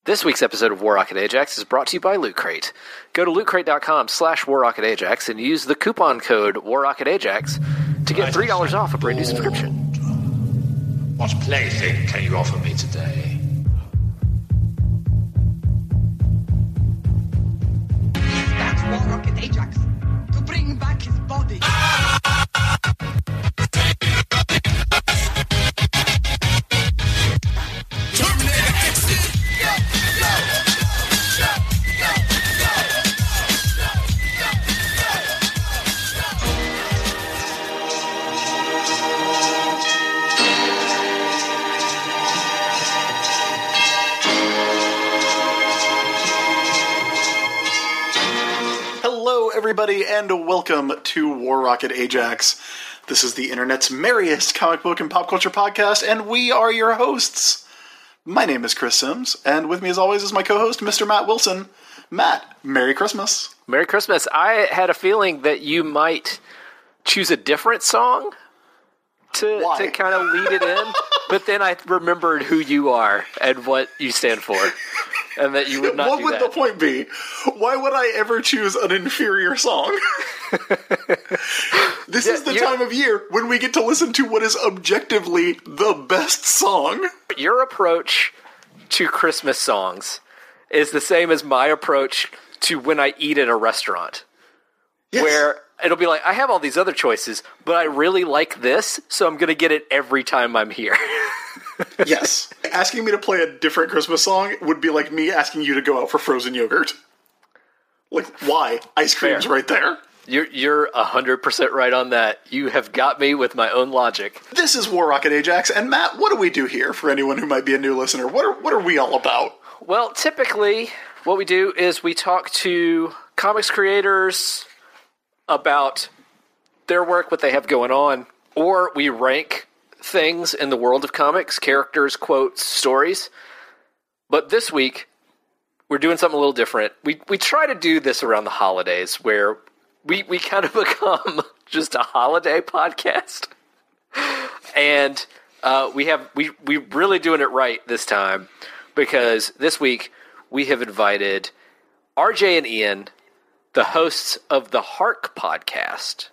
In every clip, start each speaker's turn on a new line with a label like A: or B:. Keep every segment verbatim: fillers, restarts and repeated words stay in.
A: This week's episode of War Rocket Ajax is brought to you by Loot Crate. Go to lootcrate.com slash War Rocket Ajax and use the coupon code War Rocket Ajax to get three dollars off a brand new subscription.
B: What plaything can you offer me today?
C: That's War Rocket Ajax to bring back his body.
D: Everybody, and welcome to War Rocket Ajax. This is the internet's merriest comic book and pop culture podcast, and we are your hosts. My name is Chris Sims, and with me as always is my co-host, Mister Matt Wilson. Matt, Merry Christmas.
A: Merry Christmas. I had a feeling that you might choose a different song to, to kind of lead it in, but then I remembered who you are and what you stand for. And that you would not
D: What
A: do
D: would
A: that.
D: the point be? Why would I ever choose an inferior song? This
A: Yeah,
D: is the
A: you-
D: time of year when we get to listen to what is objectively the best song.
A: Your approach to Christmas songs is the same as my approach to when I eat at a restaurant.
D: Yes.
A: Where it'll be like, I have all these other choices, but I really like this, so I'm going to get it every time I'm here.
D: Yes. Asking me to play a different Christmas song would be like me asking you to go out for frozen yogurt. Like, why? Ice cream's
A: Fair.
D: right there.
A: You're you're one hundred percent right on that. You have got me with my own logic.
D: This is War Rocket Ajax, and Matt, what do we do here for anyone who might be a new listener? What are what are we all about?
A: Well, typically, what we do is we talk to comics creators about their work, what they have going on, or we rank things in the world of comics, characters, quotes, stories. But this week, we're doing something a little different. We we try to do this around the holidays, where we, we kind of become just a holiday podcast. And uh, we have we we really doing it right this time, because this week we have invited R J and Ian, the hosts of the Hark podcast,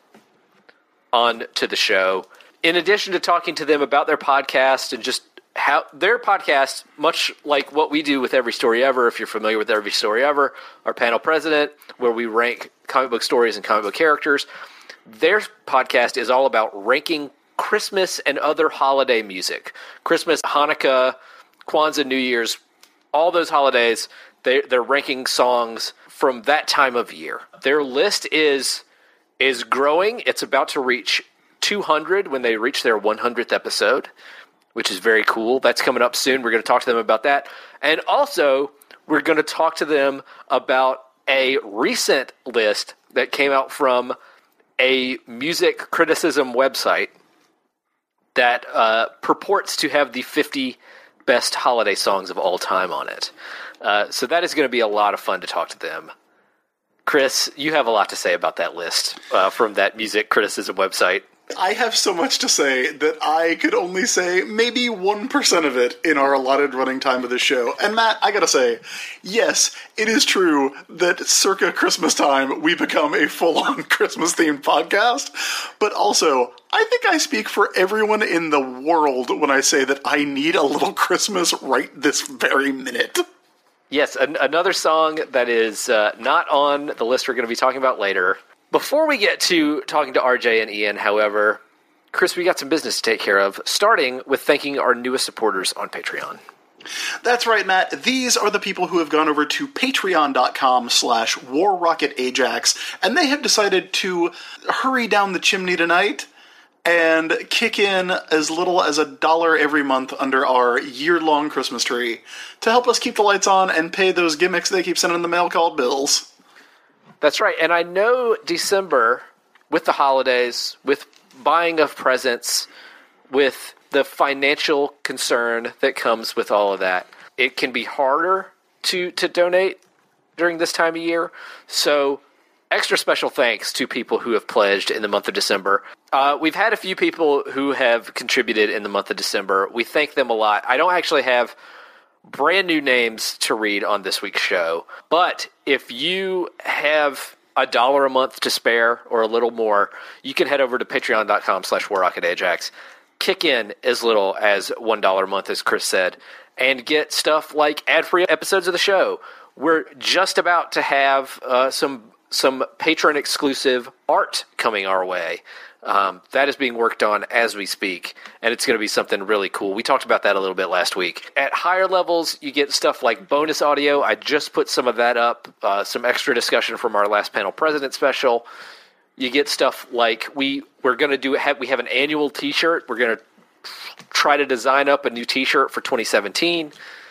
A: on to the show. In addition to talking to them about their podcast and just how their podcast, much like what we do with Every Story Ever, if you're familiar with Every Story Ever, our panel president, where we rank comic book stories and comic book characters, their podcast is all about ranking Christmas and other holiday music. Christmas, Hanukkah, Kwanzaa, New Year's, all those holidays, they, they're ranking songs from that time of year. Their list is is growing. It's about to reach two hundred when they reach their one hundredth episode, which is very cool. That's coming up soon. We're going to talk to them about that. And also, we're going to talk to them about a recent list that came out from a music criticism website that uh, purports to have the fifty best holiday songs of all time on it. Uh, so that is going to be a lot of fun to talk to them. Chris, you have a lot to say about that list uh, from that music criticism website.
D: I have so much to say that I could only say maybe one percent of it in our allotted running time of this show. And Matt, I gotta say, yes, it is true that circa Christmas time, we become a full-on Christmas-themed podcast. But also, I think I speak for everyone in the world when I say that I need a little Christmas right this very minute.
A: Yes, an- another song that is uh, not on the list we're going to be talking about later. Before we get to talking to R J and Ian, however, Chris, we got some business to take care of, starting with thanking our newest supporters on Patreon.
D: That's right, Matt. These are the people who have gone over to patreon.com slash War Rocket Ajax, and they have decided to hurry down the chimney tonight and kick in as little as a dollar every month under our year-long Christmas tree to help us keep the lights on and pay those gimmicks they keep sending in the mail called bills.
A: That's right, and I know December, with the holidays, with buying of presents, with the financial concern that comes with all of that, it can be harder to, to donate during this time of year. So extra special thanks to people who have pledged in the month of December. Uh, we've had a few people who have contributed in the month of December. We thank them a lot. I don't actually have brand new names to read on this week's show. But if you have a dollar a month to spare or a little more, you can head over to patreon.com slash warrockedajax. Kick in as little as one dollar a month, as Chris said, and get stuff like ad-free episodes of the show. We're just about to have uh, some some patron-exclusive art coming our way. Um, that is being worked on as we speak, and it's going to be something really cool. We talked about that a little bit last week. At higher levels, you get stuff like bonus audio. I just put some of that up, uh, some extra discussion from our last panel president special. You get stuff like we we're going to do. Have, we have an annual T-shirt. We're going to try to design up a new T-shirt for twenty seventeen.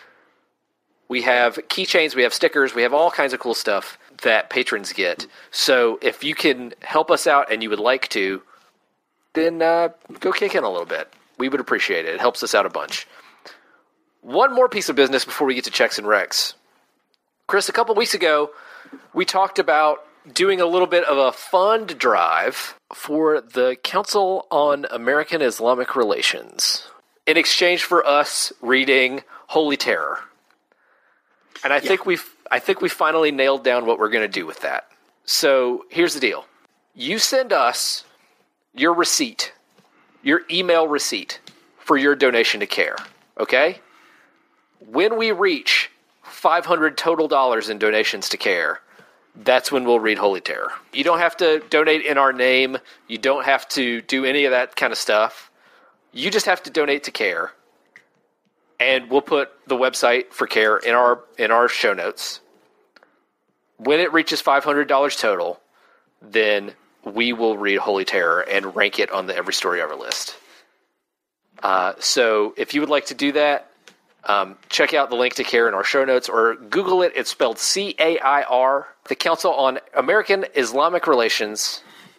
A: We have keychains. We have stickers. We have all kinds of cool stuff that patrons get. So if you can help us out and you would like to, then uh, go kick in a little bit. We would appreciate it. It helps us out a bunch. One more piece of business before we get to checks and recs. Chris, a couple weeks ago, we talked about doing a little bit of a fund drive for the Council on American Islamic Relations in exchange for us reading Holy Terror. And I yeah. think we've I think we finally nailed down what we're going to do with that. So here's the deal. You send us your receipt, your email receipt for your donation to CARE, okay? When we reach five hundred total dollars in donations to CARE, that's when we'll read Holy Terror. You don't have to donate in our name. You don't have to do any of that kind of stuff. You just have to donate to CARE. And we'll put the website for CARE in our in our show notes. When it reaches five hundred dollars total, then we will read Holy Terror and rank it on the Every Story Ever list. Uh, so if you would like to do that, um, check out the link to CARE in our show notes or Google it. It's spelled C A I R, the Council on American Islamic Relations,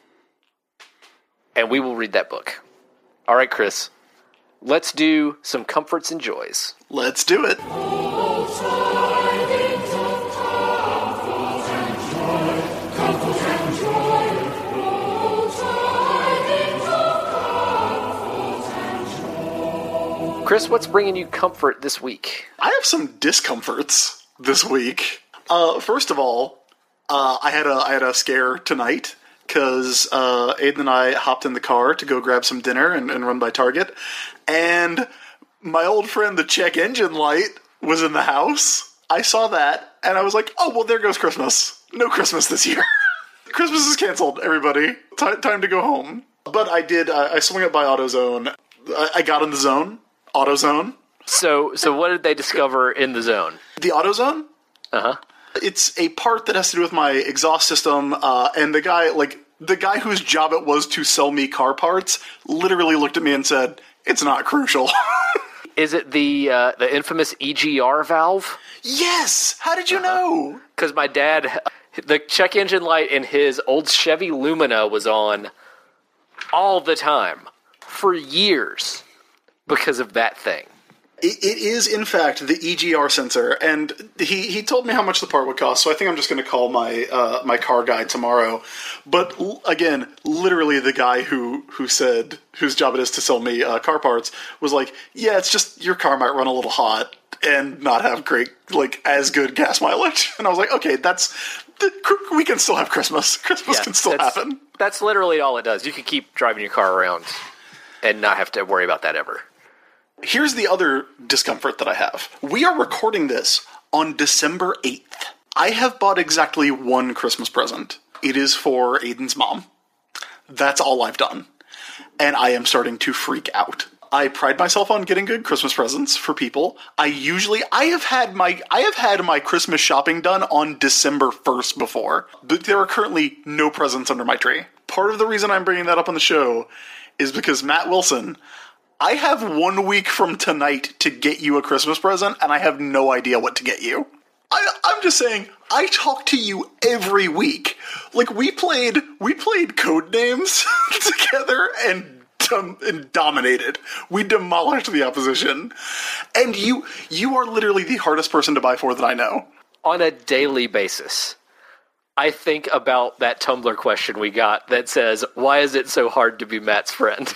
A: and we will read that book. All right, Chris. Let's do some comforts and joys.
D: Let's do it.
A: Chris, what's bringing you comfort this week?
D: I have some discomforts this week. Uh, first of all, uh, I had a I had a scare tonight because uh, Aiden and I hopped in the car to go grab some dinner and, and run by Target, and my old friend the check engine light was in the house. I saw that, and I was like, oh, well, there goes Christmas. No Christmas this year. Christmas is canceled, everybody. T- time to go home. But I did, uh, I swung it by AutoZone. I-, I got in the zone. AutoZone.
A: So, so what did they discover in the zone?
D: The AutoZone?
A: Uh-huh.
D: It's a part that has to do with my exhaust system, uh, and the guy, like, the guy whose job it was to sell me car parts literally looked at me and said, it's not crucial.
A: Is it the uh, the infamous E G R valve?
D: Yes! How did you uh-huh. know?
A: Because my dad, the check engine light in his old Chevy Lumina was on all the time for years because of that thing.
D: It, it is, in fact, the E G R sensor, and he, he told me how much the part would cost, so I think I'm just going to call my uh, my car guy tomorrow. But, l- again, literally the guy who, who said, whose job it is to sell me uh, car parts, was like, yeah, it's just your car might run a little hot and not have great, like, as good gas mileage. And I was like, okay, that's, we can still have Christmas. Christmas yeah, can still
A: that's,
D: happen.
A: That's literally all it does. You can keep driving your car around and not have to worry about that ever.
D: Here's the other discomfort that I have. We are recording this on December eighth. I have bought exactly one Christmas present. It is for Aiden's mom. That's all I've done. And I am starting to freak out. I pride myself on getting good Christmas presents for people. I usually, I have had my, I have had my Christmas shopping done on December first before, but there are currently no presents under my tree. Part of the reason I'm bringing that up on the show is because Matt Wilson, I have one week from tonight to get you a Christmas present, and I have no idea what to get you. I, I'm just saying, I talk to you every week. Like, we played, we played Codenames together and, dom- and dominated. We demolished the opposition. And you, you are literally the hardest person to buy for that I know.
A: On a daily basis, I think about that Tumblr question we got that says, why is it so hard to be Matt's friend?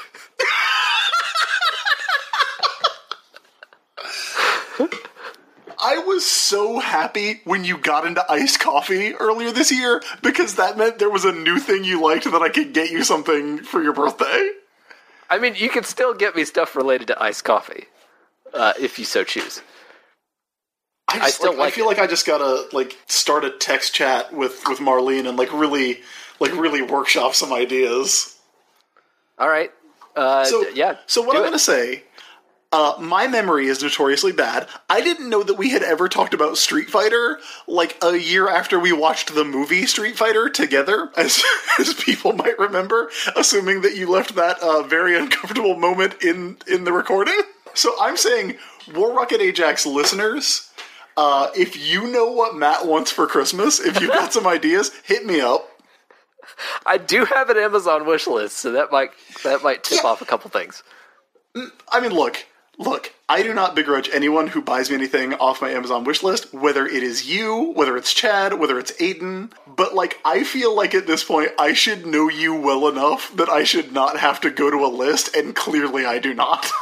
D: I was so happy when you got into iced coffee earlier this year, because that meant there was a new thing you liked that I could get you something for your birthday.
A: I mean, you can still get me stuff related to iced coffee, uh, if you so choose.
D: I, just,
A: I still
D: like,
A: like
D: I feel
A: it.
D: like I just gotta like start a text chat with, with Marlene and like really like really workshop some ideas.
A: All right. Uh,
D: So
A: d- yeah.
D: So what
A: do
D: I'm
A: it.
D: gonna say, uh, my memory is notoriously bad. I didn't know that we had ever talked about Street Fighter like a year after we watched the movie Street Fighter together, as as people might remember, assuming that you left that uh, very uncomfortable moment in in the recording. So I'm saying, War Rocket Ajax listeners. Uh, if you know what Matt wants for Christmas, if you've got some ideas, hit me up.
A: I do have an Amazon wish list, so that might that might tip
D: Yeah.
A: off a couple things.
D: I mean, look, look, I do not begrudge anyone who buys me anything off my Amazon wish list, whether it is you, whether it's Chad, whether it's Aiden, but like, I feel like at this point, I should know you well enough that I should not have to go to a list, and clearly I do not.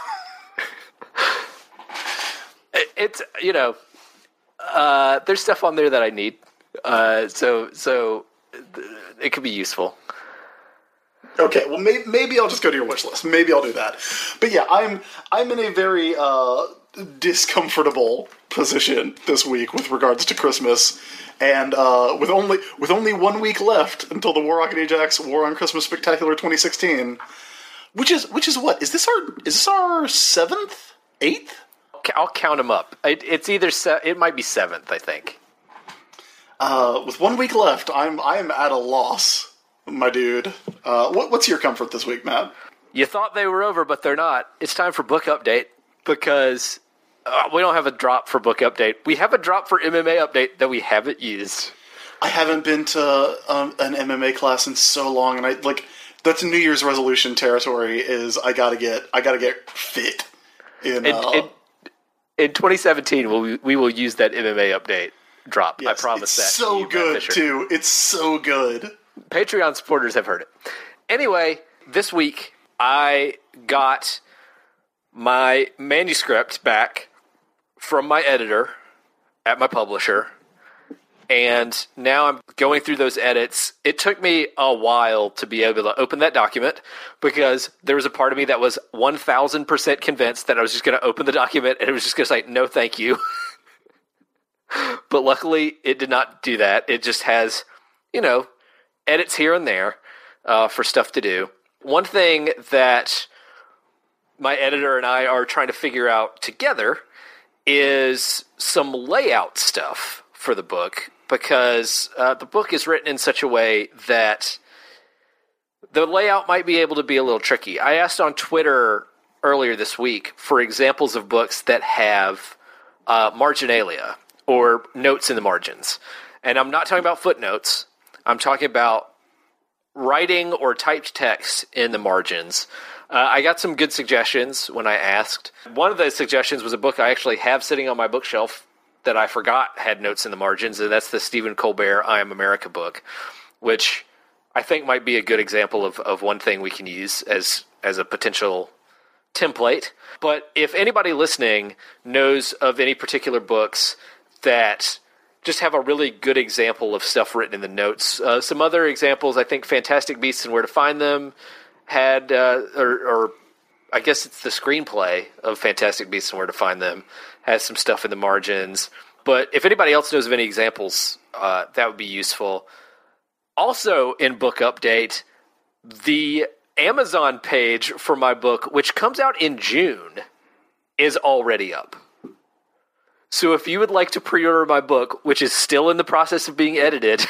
A: It, it's you know, uh, there's stuff on there that I need, uh, so so th- it could be useful.
D: Okay, well, may- maybe I'll just go to your wish list. Maybe I'll do that. But yeah, I'm I'm in a very uh, discomfortable position this week with regards to Christmas, and uh, with only with only one week left until the War Rocket Ajax War on Christmas Spectacular twenty sixteen, which is which is what is this our is this our seventh, eighth?
A: I'll count them up. It, it's either se- it might be seventh, I think.
D: Uh, with one week left, I'm I'm at a loss, my dude. Uh, what, what's your comfort this week, Matt?
A: You thought they were over, but they're not. It's time for book update because uh, we don't have a drop for book update. We have a drop for M M A update that we haven't used.
D: I haven't been to um, an M M A class in so long, and I like that's New Year's resolution territory. Is I gotta get I gotta get fit. In,
A: In,
D: uh,
A: in, in twenty seventeen, we'll, we will use that M M A update drop.
D: yes,
A: I promise
D: it's
A: that. to
D: so
A: you, Matt
D: good
A: Fisher.
D: too. It's so good.
A: Patreon supporters have heard it. Anyway, this week I got my manuscript back from my editor at my publisher, and now I'm going through those edits. It took me a while to be able to open that document because there was a part of me that was one thousand percent convinced that I was just going to open the document and it was just going to say, no, thank you. But luckily, it did not do that. It just has, you know, edits here and there uh, for stuff to do. One thing that my editor and I are trying to figure out together is some layout stuff for the book, because uh, the book is written in such a way that the layout might be able to be a little tricky. I asked on Twitter earlier this week for examples of books that have uh, marginalia, or notes in the margins. And I'm not talking about footnotes. I'm talking about writing or typed text in the margins. Uh, I got some good suggestions when I asked. One of the suggestions was a book I actually have sitting on my bookshelf that I forgot had notes in the margins, and that's the Stephen Colbert I Am America book, which I think might be a good example of, of one thing we can use as as a potential template. But if anybody listening knows of any particular books that just have a really good example of stuff written in the notes. Uh, some other examples, I think Fantastic Beasts and Where to Find Them had, uh, or, or I guess it's the screenplay of Fantastic Beasts and Where to Find Them, has some stuff in the margins. But if anybody else knows of any examples, uh, that would be useful. Also in Book Update, the Amazon page for my book, which comes out in June, is already up. So if you would like to pre-order my book, which is still in the process of being edited,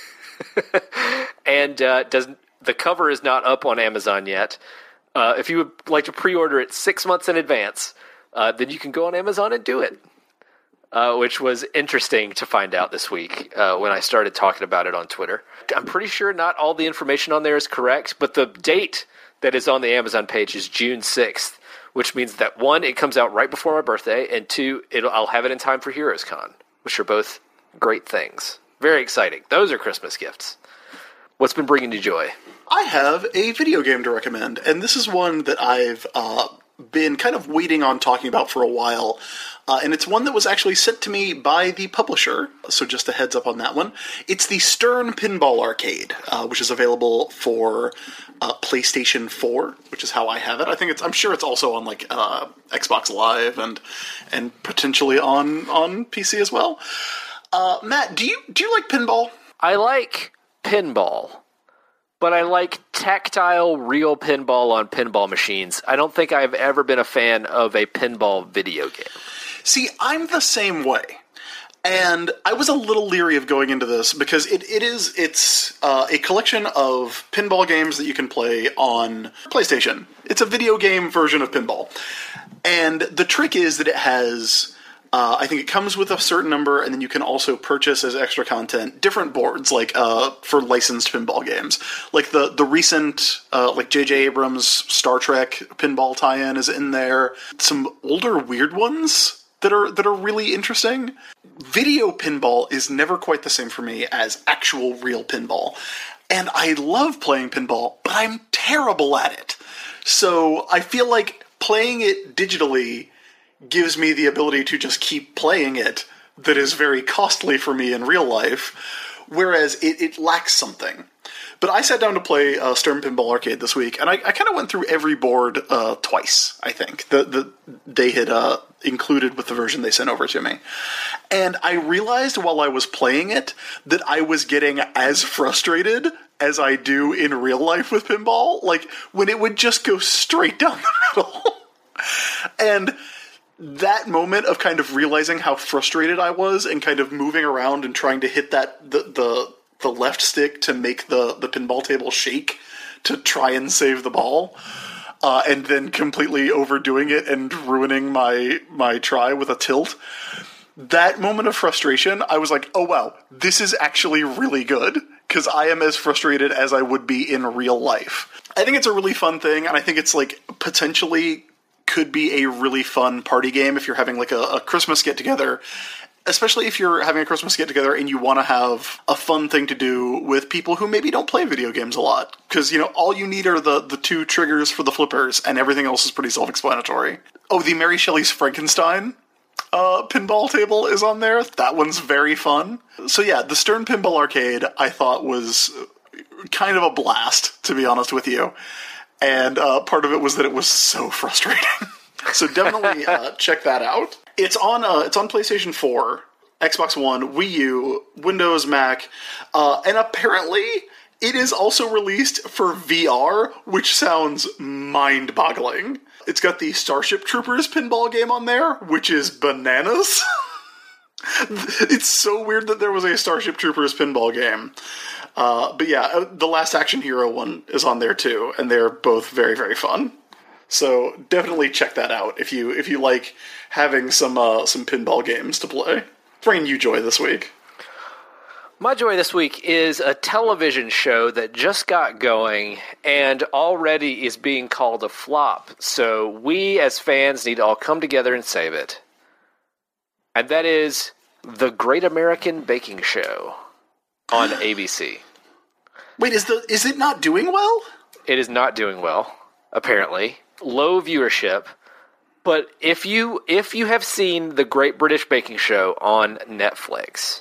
A: and uh, doesn't the cover is not up on Amazon yet, uh, if you would like to pre-order it six months in advance, uh, then you can go on Amazon and do it, uh, which was interesting to find out this week uh, when I started talking about it on Twitter. I'm pretty sure not all the information on there is correct, but the date that is on the Amazon page is June sixth. Which means that, one, it comes out right before my birthday, and two, it'll, I'll have it in time for Heroes Con, which are both great things. Very exciting. Those are Christmas gifts. What's been bringing you joy?
D: I have a video game to recommend, and this is one that I've uh, been kind of waiting on talking about for a while. Uh, and it's one that was actually sent to me by the publisher, so just a heads up on that one. It's the Stern Pinball Arcade, uh, which is available for uh, PlayStation four, which is how I have it. I think it's. I'm sure it's also on like uh, Xbox Live and and potentially on on P C as well. Uh, Matt, do you do you like pinball?
A: I like pinball, but I like tactile, real pinball on pinball machines. I don't think I've ever been a fan of a pinball video game.
D: See, I'm the same way. And I was a little leery of going into this because it, it is it's uh, a collection of pinball games that you can play on PlayStation. It's a video game version of pinball. And the trick is that it has, uh, I think it comes with a certain number, and then you can also purchase as extra content different boards, like uh, for licensed pinball games. Like the, the recent, uh, like J J Abrams' Star Trek pinball tie-in is in there. Some older weird ones that are that are really interesting. Video pinball is never quite the same for me as actual real pinball. And I love playing pinball, but I'm terrible at it. So I feel like playing it digitally gives me the ability to just keep playing it that is very costly for me in real life, whereas it, it lacks something. But I sat down to play uh, Stern Pinball Arcade this week, and I, I kind of went through every board uh, twice, I think, that the, they had uh, included with the version they sent over to me. And I realized while I was playing it that I was getting as frustrated as I do in real life with pinball, like when it would just go straight down the middle. And that moment of kind of realizing how frustrated I was and kind of moving around and trying to hit that the the, the left stick to make the, the pinball table shake to try and save the ball, uh, and then completely overdoing it and ruining my my try with a tilt. That moment of frustration, I was like, oh wow, this is actually really good, because I am as frustrated as I would be in real life. I think it's a really fun thing, and I think it's like potentially could be a really fun party game if you're having like a, a Christmas get-together, especially if you're having a Christmas get-together and you want to have a fun thing to do with people who maybe don't play video games a lot. Because, you know, all you need are the, the two triggers for the flippers, and everything else is pretty self-explanatory. Oh, the Mary Shelley's Frankenstein uh, pinball table is on there. That one's very fun. So yeah, the Stern Pinball Arcade, I thought, was kind of a blast, to be honest with you. And uh, part of it was that it was so frustrating. So definitely uh, check that out. It's on uh, it's on PlayStation four, Xbox One, Wii U, Windows, Mac, uh, and apparently it is also released for V R, which sounds mind-boggling. It's got the Starship Troopers pinball game on there, which is bananas. It's so weird that there was a Starship Troopers pinball game. Uh, but yeah, the Last Action Hero one is on there too, and they're both very, very fun. So definitely check that out if you if you like having some uh, some pinball games to play. Bringing you joy this week.
A: My joy this week is a television show that just got going and already is being called a flop. So we as fans need to all come together and save it. And that is The Great American Baking Show on A B C.
D: Wait, is the is it not doing well?
A: It is not doing well, apparently. Low viewership. But if you if you have seen The Great British Baking Show on Netflix,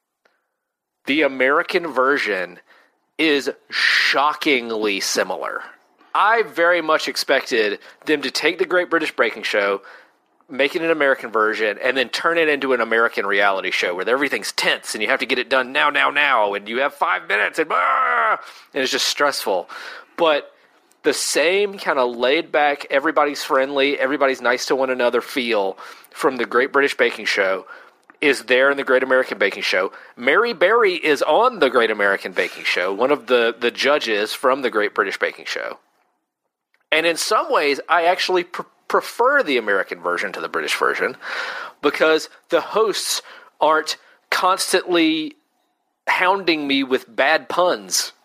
A: the American version is shockingly similar. I very much expected them to take The Great British Baking Show, make it an American version, and then turn it into an American reality show where everything's tense and you have to get it done now, now, now, and you have five minutes, and, ah! and it's just stressful. But the same kind of laid-back, everybody's friendly, everybody's nice to one another feel from The Great British Baking Show is there in The Great American Baking Show. Mary Berry is on The Great American Baking Show, one of the, the judges from The Great British Baking Show. And in some ways, I actually pr- prefer the American version to the British version because the hosts aren't constantly hounding me with bad puns.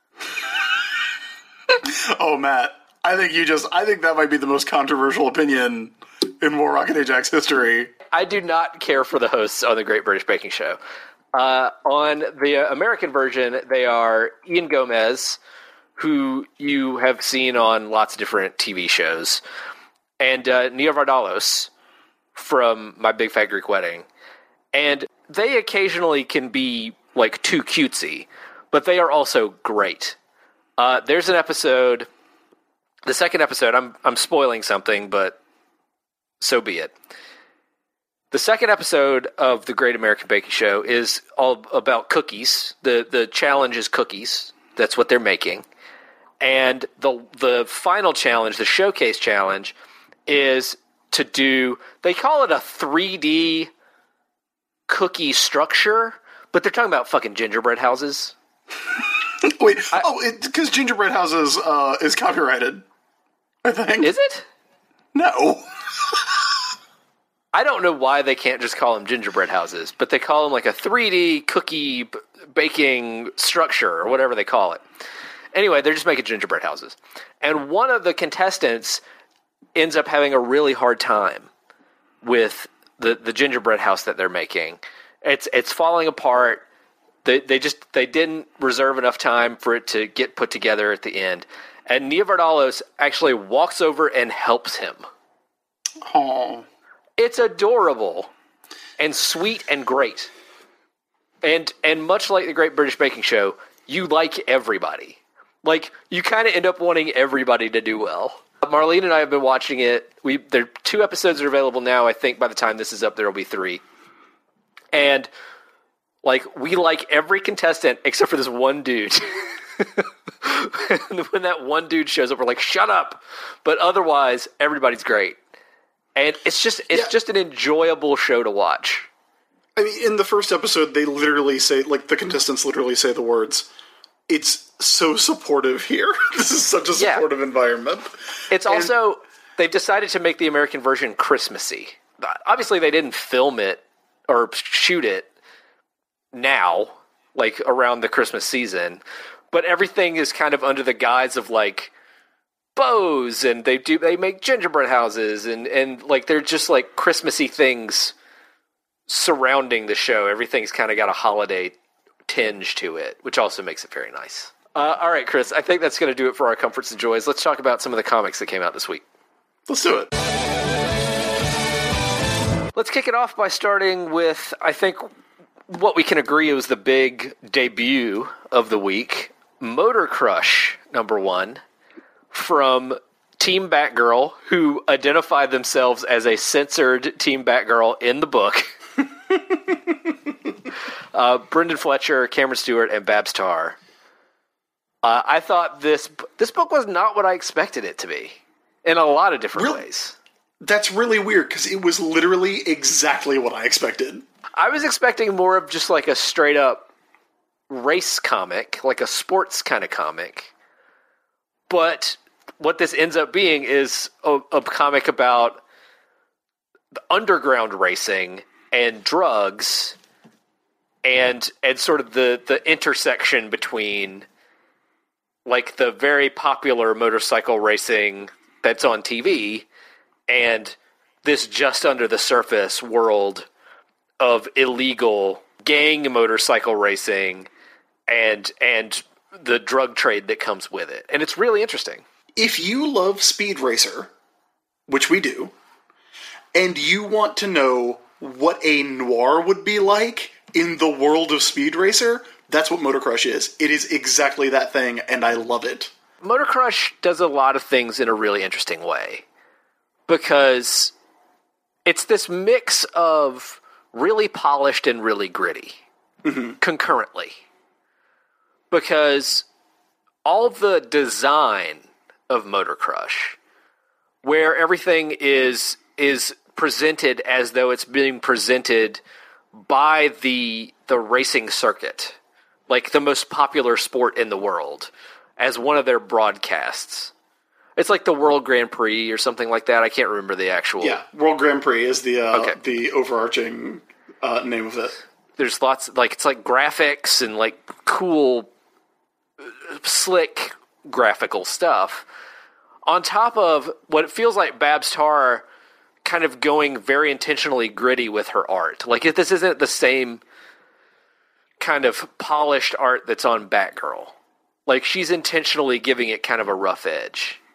D: Oh, Matt, I think you just, I think that might be the most controversial opinion in War Rocket Ajax history.
A: I do not care for the hosts on The Great British Baking Show. Uh, on the American version, they are Ian Gomez, who you have seen on lots of different T V shows, and uh, Nia Vardalos from My Big Fat Greek Wedding. And they occasionally can be, like, too cutesy, but they are also great. Uh, there's an episode, the second episode, I'm I'm spoiling something, but so be it. The second episode of the Great American Baking Show is all about cookies. The the challenge is cookies. That's what they're making. And the the final challenge, the showcase challenge, is to do, they call it a three D cookie structure, but they're talking about fucking gingerbread houses.
D: Wait, I, oh, because gingerbread houses uh, is copyrighted, I think.
A: Is it?
D: No.
A: I don't know why they can't just call them gingerbread houses, but they call them like a three D cookie b- baking structure or whatever they call it. Anyway, they're just making gingerbread houses. And one of the contestants ends up having a really hard time with the, the gingerbread house that they're making. It's it's falling apart. They they just they didn't reserve enough time for it to get put together at the end. And Nia Vardalos actually walks over and helps him.
D: Oh.
A: It's adorable and sweet and great. And and much like the Great British Baking Show, you like everybody. Like, you kind of end up wanting everybody to do well. Marlene and I have been watching it. We there two episodes are available now. I think by the time this is up, there will be three. And, like, we like every contestant except for this one dude. When that one dude shows up, we're like, shut up. But otherwise, everybody's great. And it's just it's yeah. just an enjoyable show to watch.
D: I mean, in the first episode, they literally say, like, the contestants literally say the words, it's so supportive here. This is such a supportive yeah. environment.
A: It's and, also, they've decided to make the American version Christmassy. Obviously, they didn't film it or shoot it now, like, around the Christmas season. But everything is kind of under the guise of, like, bows, and they do they make gingerbread houses, and, and like, they're just, like, Christmassy things surrounding the show. Everything's kind of got a holiday tinge to it, which also makes it very nice. Uh, all right, Chris, I think that's going to do it for our comforts and joys. Let's talk about some of the comics that came out this week.
D: Let's do it.
A: Let's kick it off by starting with, I think, what we can agree was the big debut of the week, Motor Crush, number one, from Team Batgirl, who identified themselves as a censored Team Batgirl in the book. uh, Brendan Fletcher, Cameron Stewart, and Babs Tarr. Uh, I thought this this book was not what I expected it to be, in a lot of different really? ways.
D: That's really weird, because it was literally exactly what I expected.
A: I was expecting more of just like a straight-up race comic, like a sports kind of comic. But what this ends up being is a, a comic about the underground racing and drugs and and sort of the, the intersection between, like, the very popular motorcycle racing that's on T V and this just under the surface world of illegal gang motorcycle racing and and the drug trade that comes with it. And it's really interesting.
D: If you love Speed Racer, which we do, and you want to know what a noir would be like in the world of Speed Racer, that's what Motor Crush is. It is exactly that thing, and I love it.
A: Motor Crush does a lot of things in a really interesting way, because it's this mix of really polished and really gritty, mm-hmm. concurrently. Because all the design of Motor Crush, where everything is is presented as though it's being presented by the the racing circuit, like the most popular sport in the world, as one of their broadcasts. It's like the World Grand Prix or something like that. I can't remember the actual...
D: Yeah, World Grand Prix is the uh, okay. the overarching uh, name of it.
A: There's lots... like it's like graphics and like cool, slick graphical stuff. On top of what it feels like Babs Tarr kind of going very intentionally gritty with her art. Like, if this isn't the same kind of polished art that's on Batgirl. Like, she's intentionally giving it kind of a rough edge.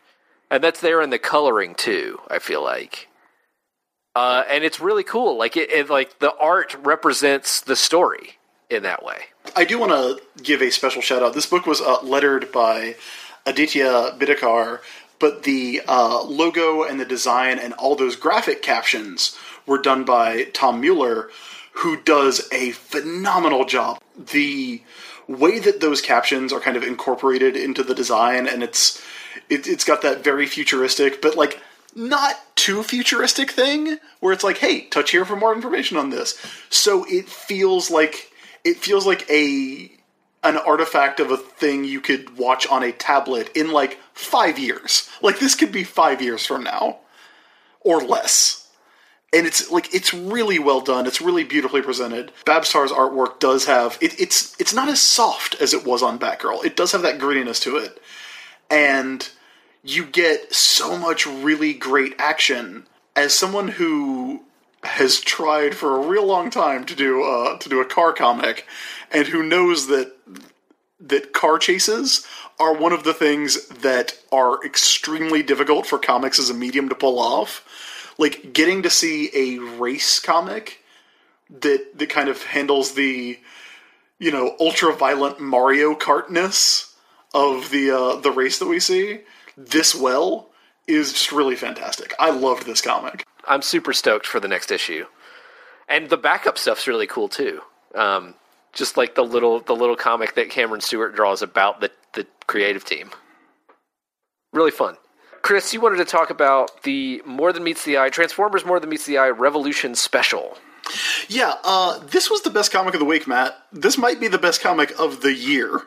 A: And that's there in the coloring, too, I feel like. Uh, and it's really cool. Like, it, it, like the art represents the story in that way.
D: I do want to give a special shout-out. This book was uh, lettered by Aditya Bidikar, but the uh, logo and the design and all those graphic captions were done by Tom Mueller, who does a phenomenal job. The way that those captions are kind of incorporated into the design, and it's it, it's got that very futuristic, but like not too futuristic thing, where it's like, hey, touch here for more information on this. So it feels like it feels like a an artifact of a thing you could watch on a tablet in like five years. Like this could be five years from now, or less. And it's like it's really well done. It's really beautifully presented. Babstar's artwork does have it, it's it's not as soft as it was on Batgirl. It does have that grittiness to it, and you get so much really great action. As someone who has tried for a real long time to do uh, to do a car comic, and who knows that that car chases are one of the things that are extremely difficult for comics as a medium to pull off. Like, getting to see a race comic that that kind of handles the, you know, ultra-violent Mario Kart-ness of the uh, the race that we see this well is just really fantastic. I loved this comic.
A: I'm super stoked for the next issue. And the backup stuff's really cool, too. Um, just like the little the little comic that Cameron Stewart draws about the, the creative team. Really fun. Chris, you wanted to talk about the More Than Meets the Eye, Transformers More Than Meets the Eye Revolution Special.
D: Yeah, uh, this was the best comic of the week, Matt. This might be the best comic of the year.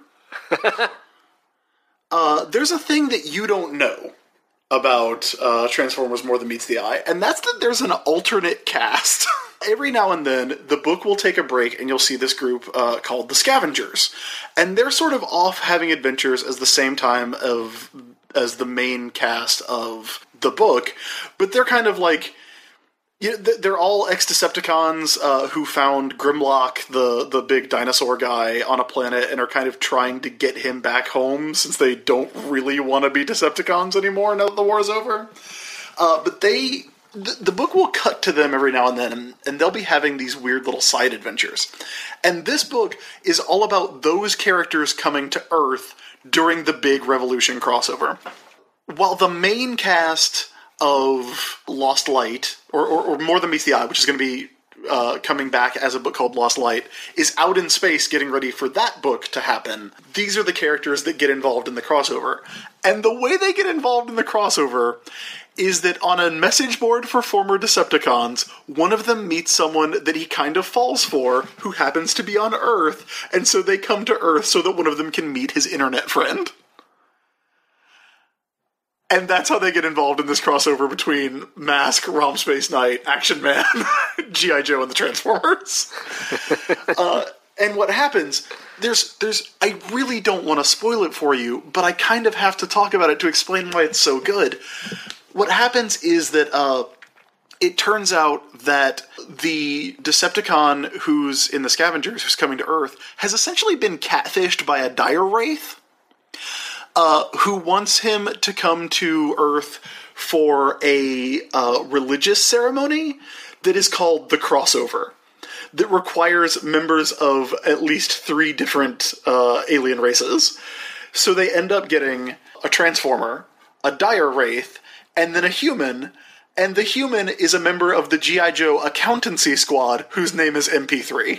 D: uh, there's a thing that you don't know about uh, Transformers More Than Meets the Eye, and that's that there's an alternate cast. Every now and then, the book will take a break, and you'll see this group uh, called the Scavengers. And they're sort of off having adventures at the same time of... as the main cast of the book, but they're kind of like, you know, they're all ex-Decepticons uh, who found Grimlock, the, the big dinosaur guy, on a planet and are kind of trying to get him back home since they don't really want to be Decepticons anymore now that the war is over. Uh, but they... The, the book will cut to them every now and then, and, and they'll be having these weird little side adventures. And this book is all about those characters coming to Earth during the big Revolution crossover. While the main cast of Lost Light, or, or, or More Than Meets the Eye, which is going to be uh, coming back as a book called Lost Light, is out in space getting ready for that book to happen, these are the characters that get involved in the crossover. And the way they get involved in the crossover is that on a message board for former Decepticons, one of them meets someone that he kind of falls for, who happens to be on Earth, and so they come to Earth so that one of them can meet his internet friend. And that's how they get involved in this crossover between Mask, Realm Space Knight, Action Man, G I. Joe, and the Transformers. uh, and what happens... There's, there's, I really don't want to spoil it for you, but I kind of have to talk about it to explain why it's so good. What happens is that, uh, it turns out that the Decepticon who's in the Scavengers, who's coming to Earth, has essentially been catfished by a dire wraith, uh, who wants him to come to Earth for a, uh, religious ceremony that is called the Crossover, that requires members of at least three different uh, alien races. So they end up getting a Transformer, a Dire Wraith, and then a human, and the human is a member of the G I. Joe accountancy squad, whose name is M P three.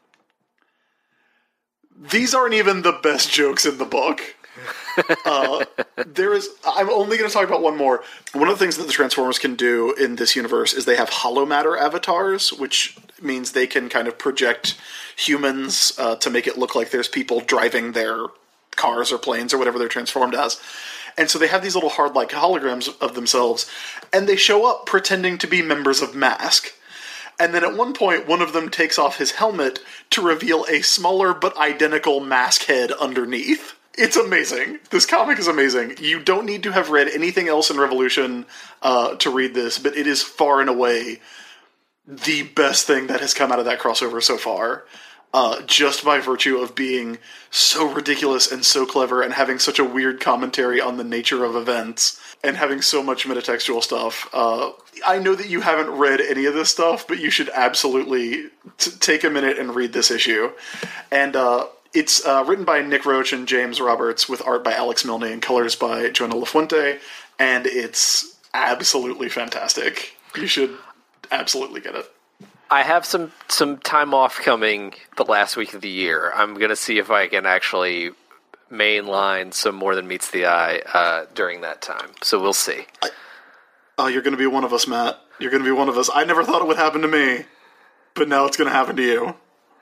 D: These aren't even the best jokes in the book. uh, there is. I'm only going to talk about one more. One of the things that the Transformers can do in this universe is they have hollow matter avatars, which means they can kind of project humans uh, to make it look like there's people driving their cars or planes or whatever they're transformed as. And so they have these little hard-like holograms of themselves, and they show up pretending to be members of Mask. And then at one point, one of them takes off his helmet to reveal a smaller but identical Mask head underneath. It's amazing. This comic is amazing. You don't need to have read anything else in Revolution uh, to read this, but it is far and away the best thing that has come out of that crossover so far. Uh, just by virtue of being so ridiculous and so clever and having such a weird commentary on the nature of events. and having so much metatextual stuff. Uh, I know that you haven't read any of this stuff, but you should absolutely t- take a minute and read this issue. And uh, it's uh, written by Nick Roach and James Roberts, with art by Alex Milne and colors by Jonah LaFuente, and it's absolutely fantastic. You should absolutely get it.
A: I have some, some time off coming the last week of the year. I'm going to see if I can actually mainline some More Than Meets the Eye uh, during that time. So we'll see.
D: I, oh, you're going to be one of us, Matt. You're going to be one of us. I never thought it would happen to me, but now it's going to happen to you.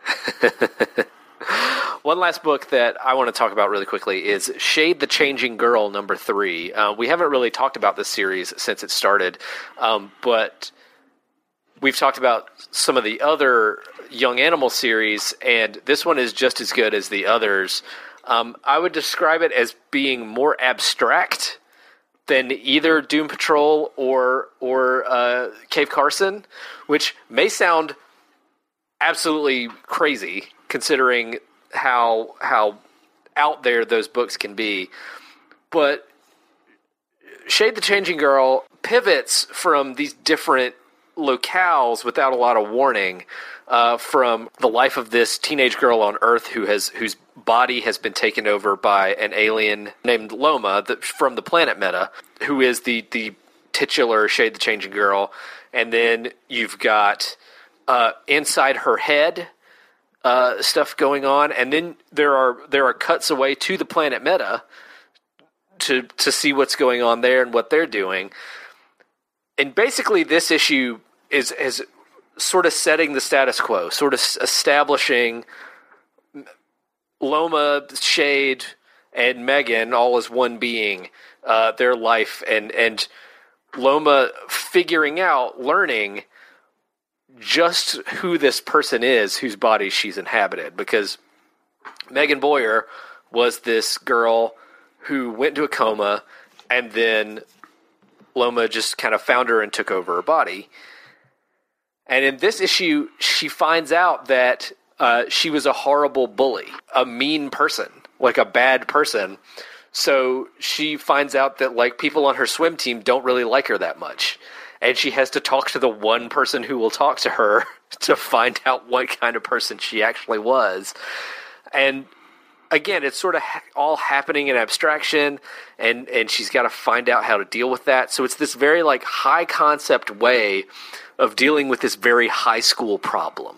A: One last book that I want to talk about really quickly is Shade the Changing Girl, number three. Uh, we haven't really talked about this series since it started, um, but we've talked about some of the other Young Animal series, and this one is just as good as the others. Um, I would describe it as being more abstract than either Doom Patrol or or uh, Cave Carson, which may sound absolutely crazy considering how how out there those books can be. But Shade the Changing Girl pivots from these different locales without a lot of warning, uh, from the life of this teenage girl on Earth who has whose body has been taken over by an alien named Loma the, from the planet Meta, who is the the titular Shade the Changing Girl, and then you've got uh, inside her head uh, stuff going on, and then there are there are cuts away to the planet Meta to to see what's going on there and what they're doing. And basically, this issue is is sort of setting the status quo, sort of establishing Loma, Shade, and Megan all as one being, uh, their life, and and Loma figuring out, learning just who this person is, whose body she's inhabited. Because Megan Boyer was this girl who went into a coma, and then Loma just kind of found her and took over her body. And in this issue, she finds out that uh, she was a horrible bully, a mean person, like a bad person. So she finds out that like people on her swim team don't really like her that much. And she has to talk to the one person who will talk to her to find out what kind of person she actually was. And again, it's sort of ha- all happening in abstraction, and, and she's got to find out how to deal with that. So it's this very like high concept way of dealing with this very high school problem.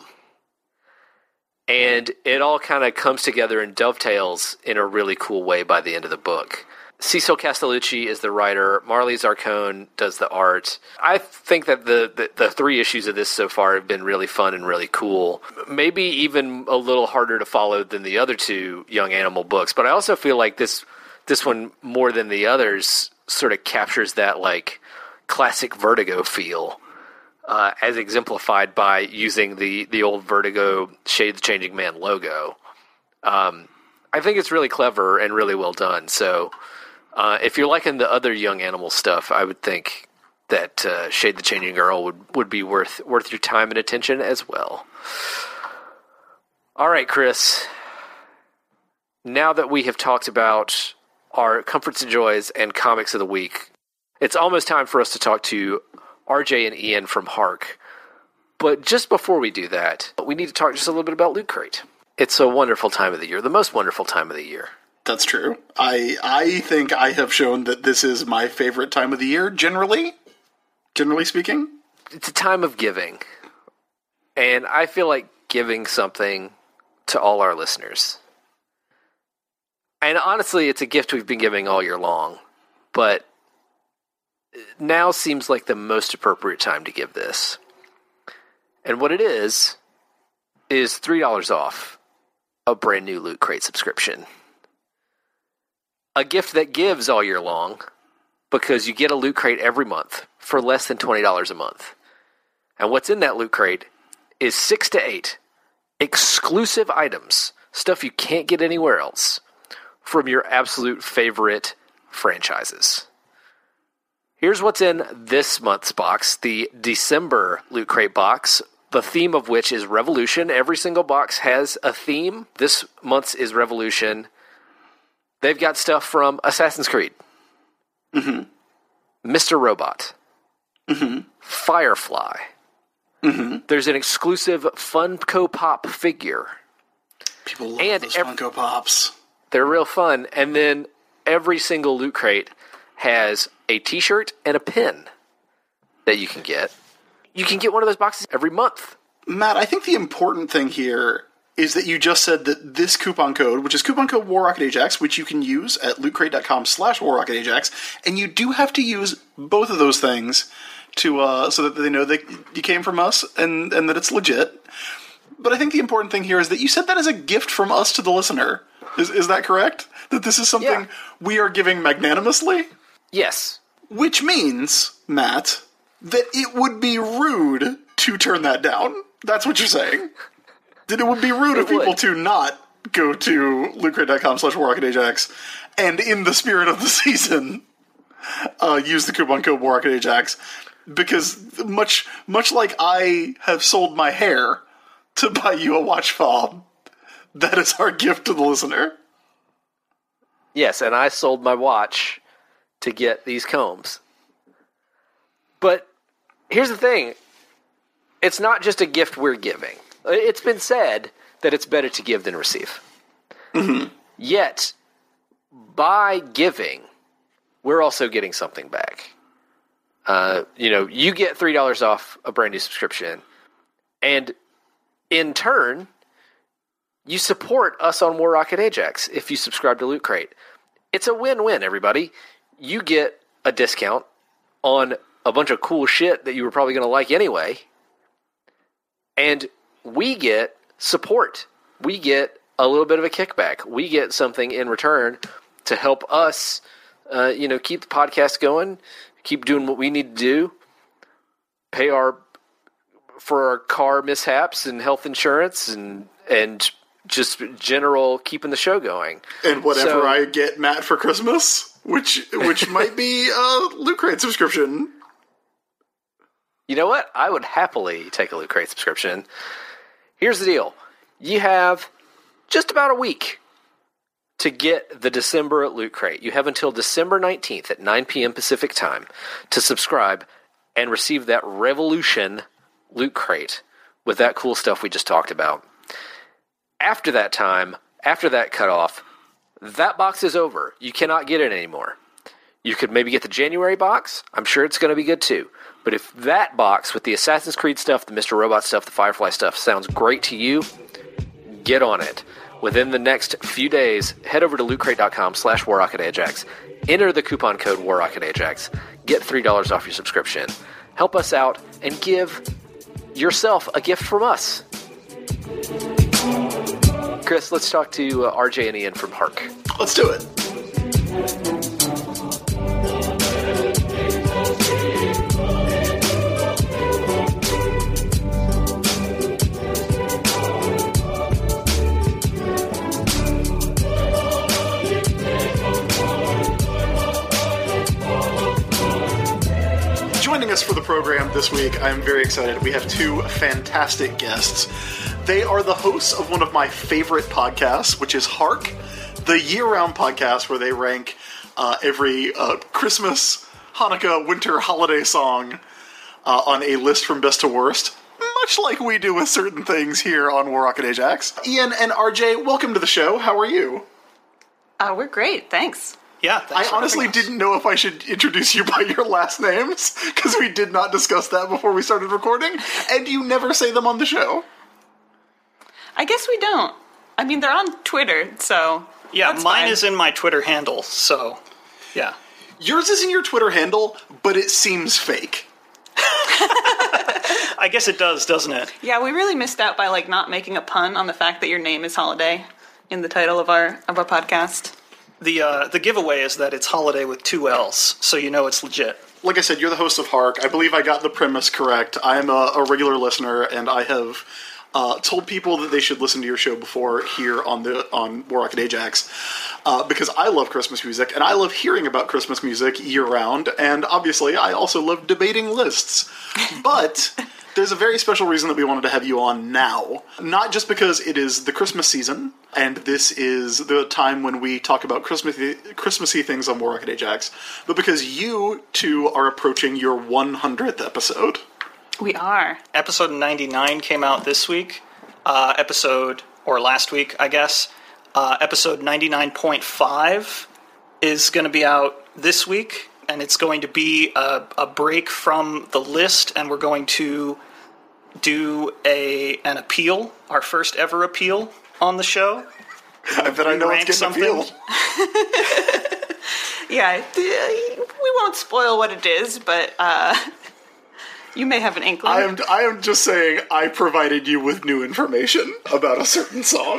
A: And it all kind of comes together and dovetails in a really cool way by the end of the book. Cecil Castellucci is the writer. Marley Zarcone does the art. I think that the, the, the three issues of this so far have been really fun and really cool. Maybe even a little harder to follow than the other two Young Animal books. But I also feel like this this one, more than the others, sort of captures that like classic Vertigo feel, uh, as exemplified by using the, the old Vertigo Shade the Changing Man logo. Um, I think it's really clever and really well done. So Uh, if you're liking the other Young Animal stuff, I would think that uh, Shade the Changing Girl would, would be worth worth your time and attention as well. All right, Chris. Now that we have talked about our comforts and joys and comics of the week, it's almost time for us to talk to R J and Ian from Hark. But just before we do that, we need to talk just a little bit about Loot Crate. It's a wonderful time of the year, the most wonderful time of the year.
D: That's true. I I think I have shown that this is my favorite time of the year, generally. Generally speaking.
A: It's a time of giving. And I feel like giving something to all our listeners. And honestly, it's a gift we've been giving all year long. But now seems like the most appropriate time to give this. And what it is, is three dollars off a brand new Loot Crate subscription. A gift that gives all year long, because you get a Loot Crate every month for less than twenty dollars a month. And what's in that Loot Crate is six to eight exclusive items, stuff you can't get anywhere else, from your absolute favorite franchises. Here's what's in this month's box, the December Loot Crate box, the theme of which is Revolution. Every single box has a theme. This month's is Revolution. They've got stuff from Assassin's Creed.
D: Mm-hmm.
A: Mister Robot, mm-hmm. Firefly. Mm-hmm. There's an exclusive Funko Pop figure.
D: People love
A: and
D: those
A: ev-
D: Funko Pops.
A: They're real fun. And then every single Loot Crate has a t-shirt and a pin that you can get. You can get one of those boxes every month.
D: Matt, I think the important thing here is that you just said that this coupon code, which is coupon code WarRocketAjax, which you can use at lootcrate.com slash WarRocketAjax, and you do have to use both of those things to uh, so that they know that you came from us and, and that it's legit. But I think the important thing here is that you said that as a gift from us to the listener. Is is that correct? That this is something
A: yeah.
D: we are giving magnanimously?
A: Yes.
D: Which means, Matt, that it would be rude to turn that down. That's what you're saying. That it would be rude of people to not go to lootcrate.com slash WarRocketAjax and in the spirit of the season, uh, use the coupon code WarRocketAjax. Because much much like I have sold my hair to buy you a watch fob, that is our gift to the listener.
A: Yes, and I sold my watch to get these combs. But here's the thing. It's not just a gift we're giving. It's been said that it's better to give than receive. Mm-hmm. Yet, by giving, we're also getting something back. Uh, you know, you get three dollars off a brand new subscription, and in turn, you support us on War Rocket Ajax if you subscribe to Loot Crate. It's a win-win, everybody. You get a discount on a bunch of cool shit that you were probably going to like anyway, and we get support. We get a little bit of a kickback. We get something in return to help us, uh, you know, keep the podcast going, keep doing what we need to do, pay our for our car mishaps and health insurance and and just general keeping the show going.
D: And whatever
A: so,
D: I get Matt for Christmas, which which might be a Loot Crate subscription.
A: You know what? I would happily take a Loot Crate subscription. Here's the deal. You have just about a week to get the December Loot Crate. You have until December nineteenth at nine p.m. Pacific time to subscribe and receive that Revolution Loot Crate with that cool stuff we just talked about. After that time, after that cutoff, that box is over. You cannot get it anymore. You could maybe get the January box. I'm sure it's going to be good too. But if that box with the Assassin's Creed stuff, the Mister Robot stuff, the Firefly stuff sounds great to you, get on it. Within the next few days, head over to lootcrate.com slash WarRocketAjax. Enter the coupon code WarRocketAjax. Get three dollars off your subscription. Help us out and give yourself a gift from us. Chris, let's talk to uh, R J and Ian from Hark.
D: Let's do it. Joining us for the program this week, I'm very excited. We have two fantastic guests. They are the hosts of one of my favorite podcasts, which is Hark, the year-round podcast where they rank uh, every uh, Christmas, Hanukkah, winter holiday song uh, on a list from best to worst, much like we do with certain things here on War Rocket Ajax. Ian and R J, welcome to the show. How are you?
E: Uh, we're great, thanks.
F: Yeah,
D: I honestly didn't know if I should introduce you by your last names, because we did not discuss that before we started recording, and you never say them on the show.
E: I guess we don't. I mean, they're on Twitter, so
F: Yeah,
E: that's
F: mine
E: fine.
F: is in my Twitter handle, so yeah.
D: Yours is in your Twitter handle, but it seems fake.
F: I guess it does, doesn't it?
E: Yeah, we really missed out by like not making a pun on the fact that your name is Holiday in the title of our of our podcast.
F: The uh, the giveaway is that it's holiday with two L's, so you know it's legit.
D: Like I said, you're the host of Hark. I believe I got the premise correct. I'm a, a regular listener, and I have uh, told people that they should listen to your show before here on the on War Rocket Ajax, uh, because I love Christmas music, and I love hearing about Christmas music year-round, and obviously I also love debating lists. But there's a very special reason that we wanted to have you on now. Not just because it is the Christmas season, and this is the time when we talk about Christmassy, Christmassy things on War Rocket Ajax, but because you two are approaching your one hundredth episode.
E: We are.
F: Episode ninety-nine came out this week. Uh, episode, or last week, I guess. Uh, episode ninety-nine point five is going to be out this week. And it's going to be a, a break from the list, and we're going to do a an appeal, our first ever appeal on the show.
D: I bet I know
F: Rank
D: it's getting
F: something.
D: appealed.
E: Yeah, we won't spoil what it is, but uh, you may have an inkling.
D: I am I am just saying I provided you with new information about a certain song.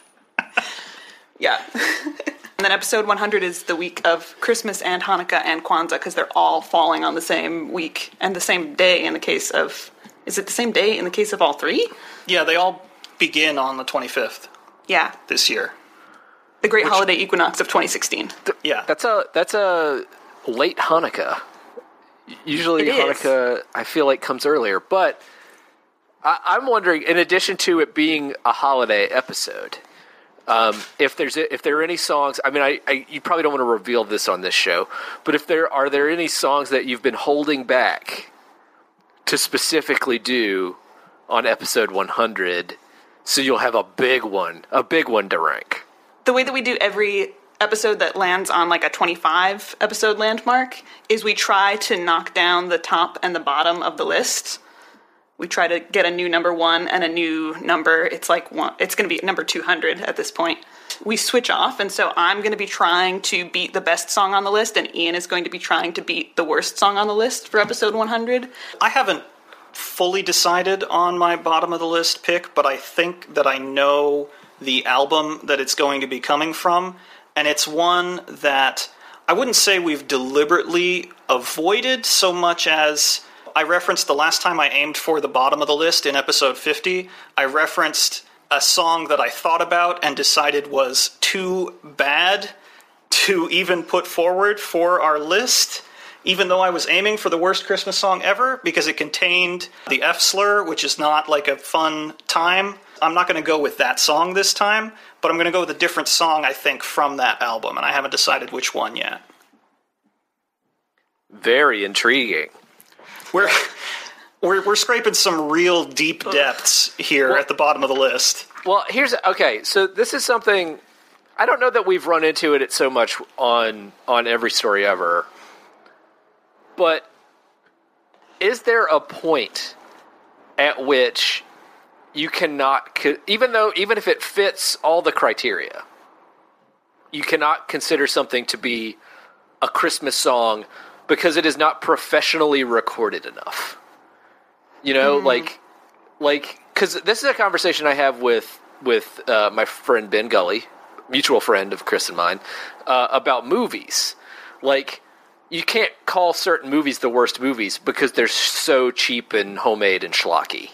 E: Yeah. And then episode one hundred is the week of Christmas and Hanukkah and Kwanzaa, because they're all falling on the same week and the same day in the case of... Is it the same day in the case of all three?
F: Yeah, they all begin on the twenty-fifth
E: Yeah.
F: this year.
E: The Great
F: Which-
E: Holiday Equinox of twenty sixteen.
F: Yeah.
A: That's a that's a late Hanukkah. Usually
E: It is.
A: Hanukkah, I feel like, comes earlier. But I, I'm wondering, in addition to it being a holiday episode, um, if there's if there are any songs. I mean, I, I you probably don't want to reveal this on this show, but if there are there any songs that you've been holding back to specifically do on episode one hundred, so you'll have a big one, a big one to rank.
E: The way that we do every episode that lands on like a twenty-five episode landmark is we try to knock down the top and the bottom of the list. We try to get a new number one and a new number. It's like one, it's going to be number two hundred at this point. We switch off, and so I'm going to be trying to beat the best song on the list, and Ian is going to be trying to beat the worst song on the list for episode one hundred.
F: I haven't fully decided on my bottom of the list pick, but I think that I know the album that it's going to be coming from, and it's one that I wouldn't say we've deliberately avoided so much as I referenced the last time I aimed for the bottom of the list in episode fifty. I referenced a song that I thought about and decided was too bad to even put forward for our list, even though I was aiming for the worst Christmas song ever, because it contained the F slur, which is not like a fun time. I'm not going to go with that song this time, but I'm going to go with a different song, I think, from that album, and I haven't decided which one yet.
A: Very intriguing.
F: We're we're, we're scraping some real deep depths here
A: Well-
F: at the bottom of the list.
A: Well, here's okay. So this is something I don't know that we've run into it so much on on Every Story Ever, but is there a point at which you cannot, co- even though even if it fits all the criteria, you cannot consider something to be a Christmas song because it is not professionally recorded enough? You know, like like. Because this is a conversation I have with with uh, my friend Ben Gully, mutual friend of Chris and mine, uh, about movies. Like, you can't call certain movies the worst movies because they're so cheap and homemade and schlocky.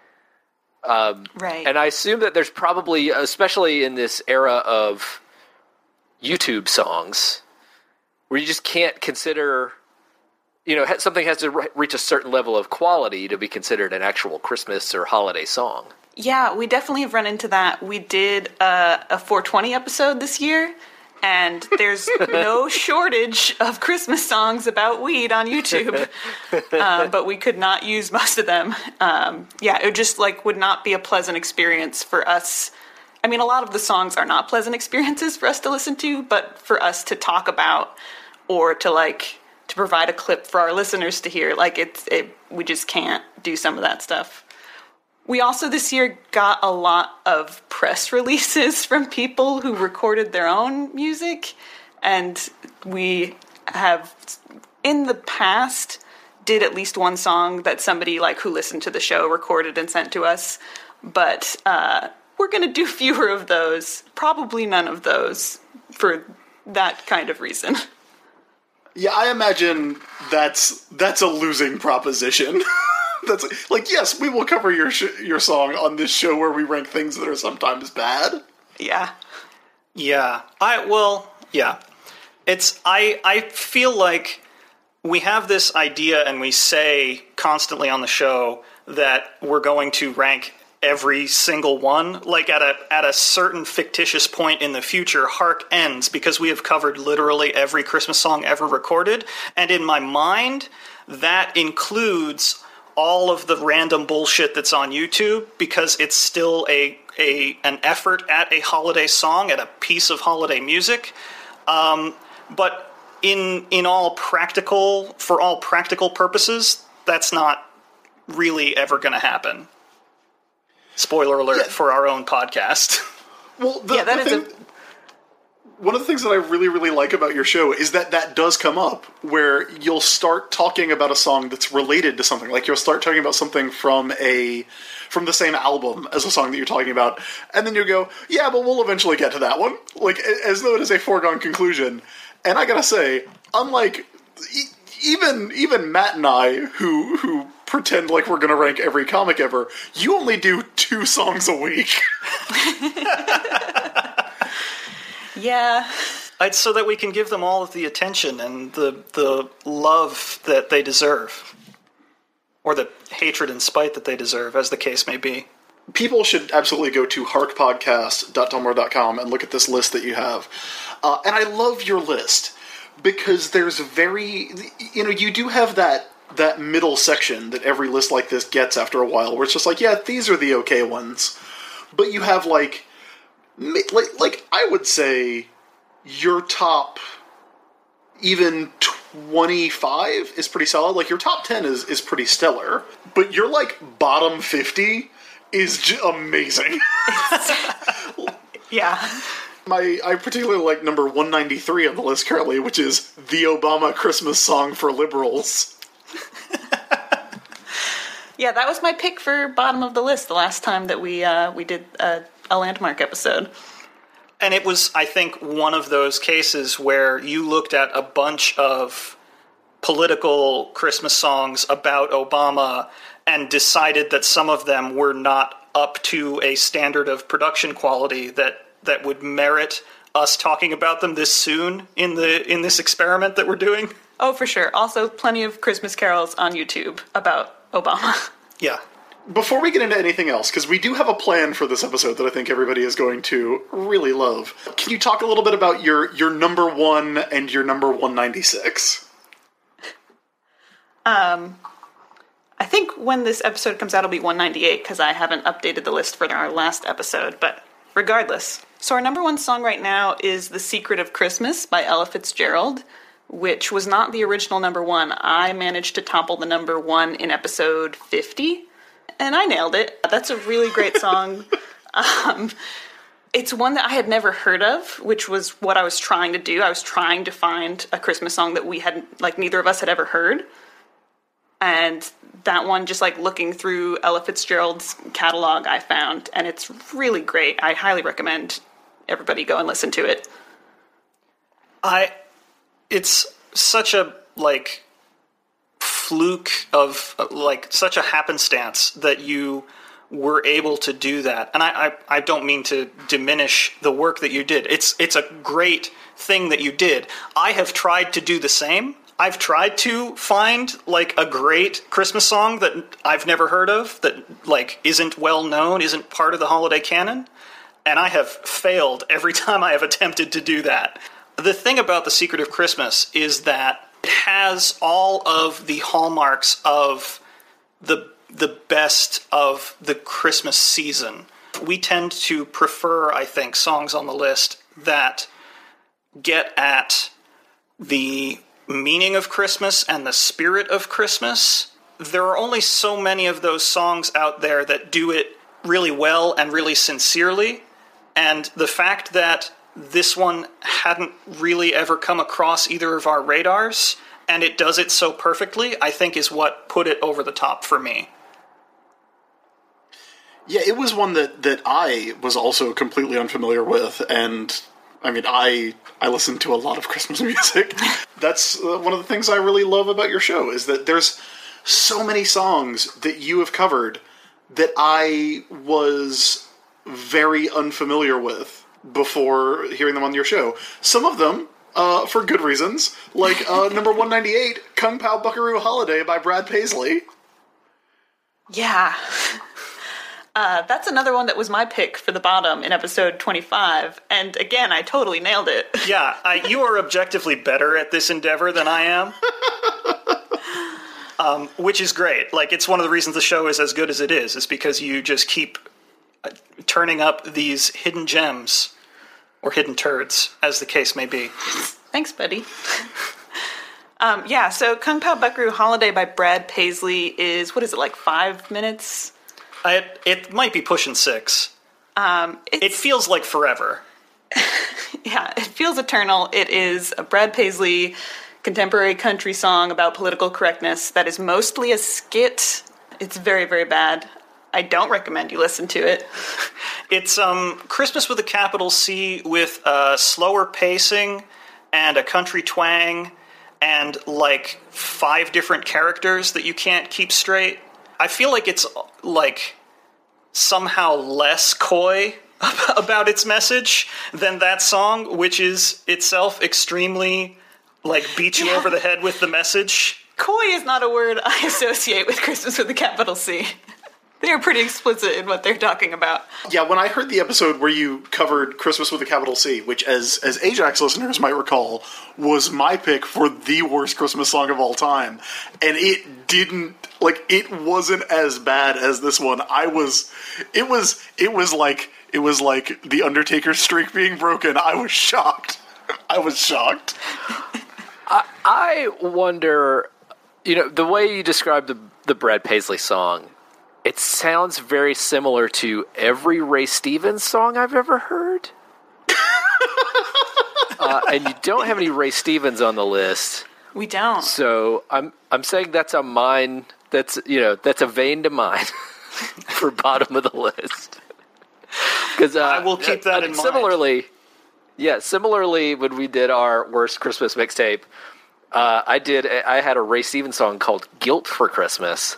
A: Um,
E: Right.
A: And I assume that there's probably, especially in this era of YouTube songs, where you just can't consider... You know, something has to re- reach a certain level of quality to be considered an actual Christmas or holiday song.
E: Yeah, we definitely have run into that. We did uh, a four twenty episode this year, and there's no shortage of Christmas songs about weed on YouTube, uh, but we could not use most of them. Um, yeah, it just like would not be a pleasant experience for us. I mean, a lot of the songs are not pleasant experiences for us to listen to, but for us to talk about or to like to provide a clip for our listeners to hear, like it's it, we just can't do some of that stuff. We also this year got a lot of press releases from people who recorded their own music, and we have in the past did at least one song that somebody like who listened to the show recorded and sent to us, but uh, we're going to do fewer of those, probably none of those, for that kind of reason.
D: Yeah, I imagine that's that's a losing proposition. That's like, yes, we will cover your sh- your song on this show where we rank things that are sometimes bad.
E: Yeah.
F: Yeah. I well, yeah. It's I I feel like we have this idea and we say constantly on the show that we're going to rank every single one. Like at a at a certain fictitious point in the future, Hark ends because we have covered literally every Christmas song ever recorded. And in my mind, that includes all of the random bullshit that's on YouTube, because it's still a a an effort at a holiday song, at a piece of holiday music. Um, but in in all practical for all practical purposes, that's not really ever going to happen. Spoiler alert yeah. for our own podcast.
D: Well, the,
E: yeah, that
D: the
E: is
D: thing, a... one of the things that I really, really like about your show is that that does come up, where you'll start talking about a song that's related to something. Like, you'll start talking about something from a from the same album as a song that you're talking about, and then you go, yeah, but we'll eventually get to that one. Like, as though it is a foregone conclusion. And I gotta say, unlike e- even even Matt and I, who who pretend like we're gonna rank every comic ever, you only do two songs a week.
E: Yeah.
F: It's so that we can give them all of the attention and the the love that they deserve. Or the hatred and spite that they deserve, as the case may be.
D: People should absolutely go to hark podcast dot tumblr dot com and look at this list that you have. Uh, and I love your list, because there's very... You know, you do have that that middle section that every list like this gets after a while, where it's just like, yeah, these are the okay ones. But you have, like... Like, like I would say your top even twenty-five is pretty solid. Like, your top ten is, is pretty stellar. But your, like, bottom fifty is j- amazing.
E: Yeah.
D: My I particularly like number one ninety-three on the list currently, which is the Obama Christmas Song for Liberals.
E: Yeah, that was my pick for bottom of the list the last time that we uh, we did a, a Landmark episode.
F: And it was, I think, one of those cases where you looked at a bunch of political Christmas songs about Obama and decided that some of them were not up to a standard of production quality that, that would merit us talking about them this soon in the in this experiment that we're doing.
E: Oh, for sure. Also, plenty of Christmas carols on YouTube about Obama.
F: Yeah.
D: Before we get into anything else, because we do have a plan for this episode that I think everybody is going to really love, can you talk a little bit about your, your number one and your number one ninety-six?
E: Um, I think when this episode comes out, it'll be one ninety-eight, because I haven't updated the list for our last episode, but regardless. So our number one song right now is The Secret of Christmas by Ella Fitzgerald, which was not the original number one. I managed to topple the number one in episode fifty, and I nailed it. That's a really great song. um, it's one that I had never heard of, which was what I was trying to do. I was trying to find a Christmas song that we hadn't, like, neither of us had ever heard. And that one, just like looking through Ella Fitzgerald's catalog, I found, and it's really great. I highly recommend everybody go and listen to it.
F: I, it's such a, like, fluke of, like, such a happenstance that you were able to do that. And I, I, I don't mean to diminish the work that you did. It's, it's a great thing that you did. I have tried to do the same. I've tried to find, like, a great Christmas song that I've never heard of, that, like, isn't well known, isn't part of the holiday canon, and I have failed every time I have attempted to do that. The thing about The Secret of Christmas is that it has all of the hallmarks of the the best of the Christmas season. We tend to prefer, I think, songs on the list that get at the meaning of Christmas and the spirit of Christmas. There are only so many of those songs out there that do it really well and really sincerely, and the fact that this one hadn't really ever come across either of our radars, and it does it so perfectly, I think is what put it over the top for me.
D: Yeah, it was one that, that I was also completely unfamiliar with, and I mean, I I listen to a lot of Christmas music. That's uh, one of the things I really love about your show, is that there's so many songs that you have covered that I was very unfamiliar with before hearing them on your show. Some of them, uh, for good reasons, like uh, number one ninety-eight, Kung Pao Buckaroo Holiday by Brad Paisley.
E: Yeah. Uh, that's another one that was my pick for the bottom in episode twenty-five. And again, I totally nailed it.
F: Yeah, I, you are objectively better at this endeavor than I am. um, which is great. Like, it's one of the reasons the show is as good as it is, is because you just keep uh, turning up these hidden gems, or hidden turds, as the case may be.
E: Thanks, buddy. um, yeah, so Kung Pao Buckaroo Holiday by Brad Paisley is, what is it, like five minutes?
F: I, it might be pushing six.
E: Um, it's,
F: It feels like forever.
E: Yeah, it feels eternal. It is a Brad Paisley contemporary country song about political correctness that is mostly a skit. It's very, very bad. I don't recommend you listen to it.
F: It's um, Christmas with a capital C with uh, slower pacing and a country twang and like five different characters that you can't keep straight. I feel like it's like somehow less coy about its message than that song, which is itself extremely like beat you
E: Yeah.
F: over the head with the message.
E: Coy is not a word I associate with Christmas with a capital C. They're pretty explicit in what they're talking about.
D: Yeah, when I heard the episode where you covered Christmas with a capital C, which, as as Ajax listeners might recall, was my pick for the worst Christmas song of all time, and it didn't, like, it wasn't as bad as this one. I was, it was, it was like, it was like the Undertaker's streak being broken. I was shocked. I was shocked.
A: I, I wonder, you know, the way you described the the Brad Paisley song, it sounds very similar to every Ray Stevens song I've ever heard. uh, and you don't have any Ray Stevens on the list,
E: We don't.
A: so I'm I'm saying that's a mine. That's you know that's a vein to mine for bottom of the list. Because uh,
F: I will keep that
A: uh,
F: in mind.
A: Similarly, yeah. Similarly, when we did our worst Christmas mixtape, uh, I did. I had a Ray Stevens song called "Guilt for Christmas."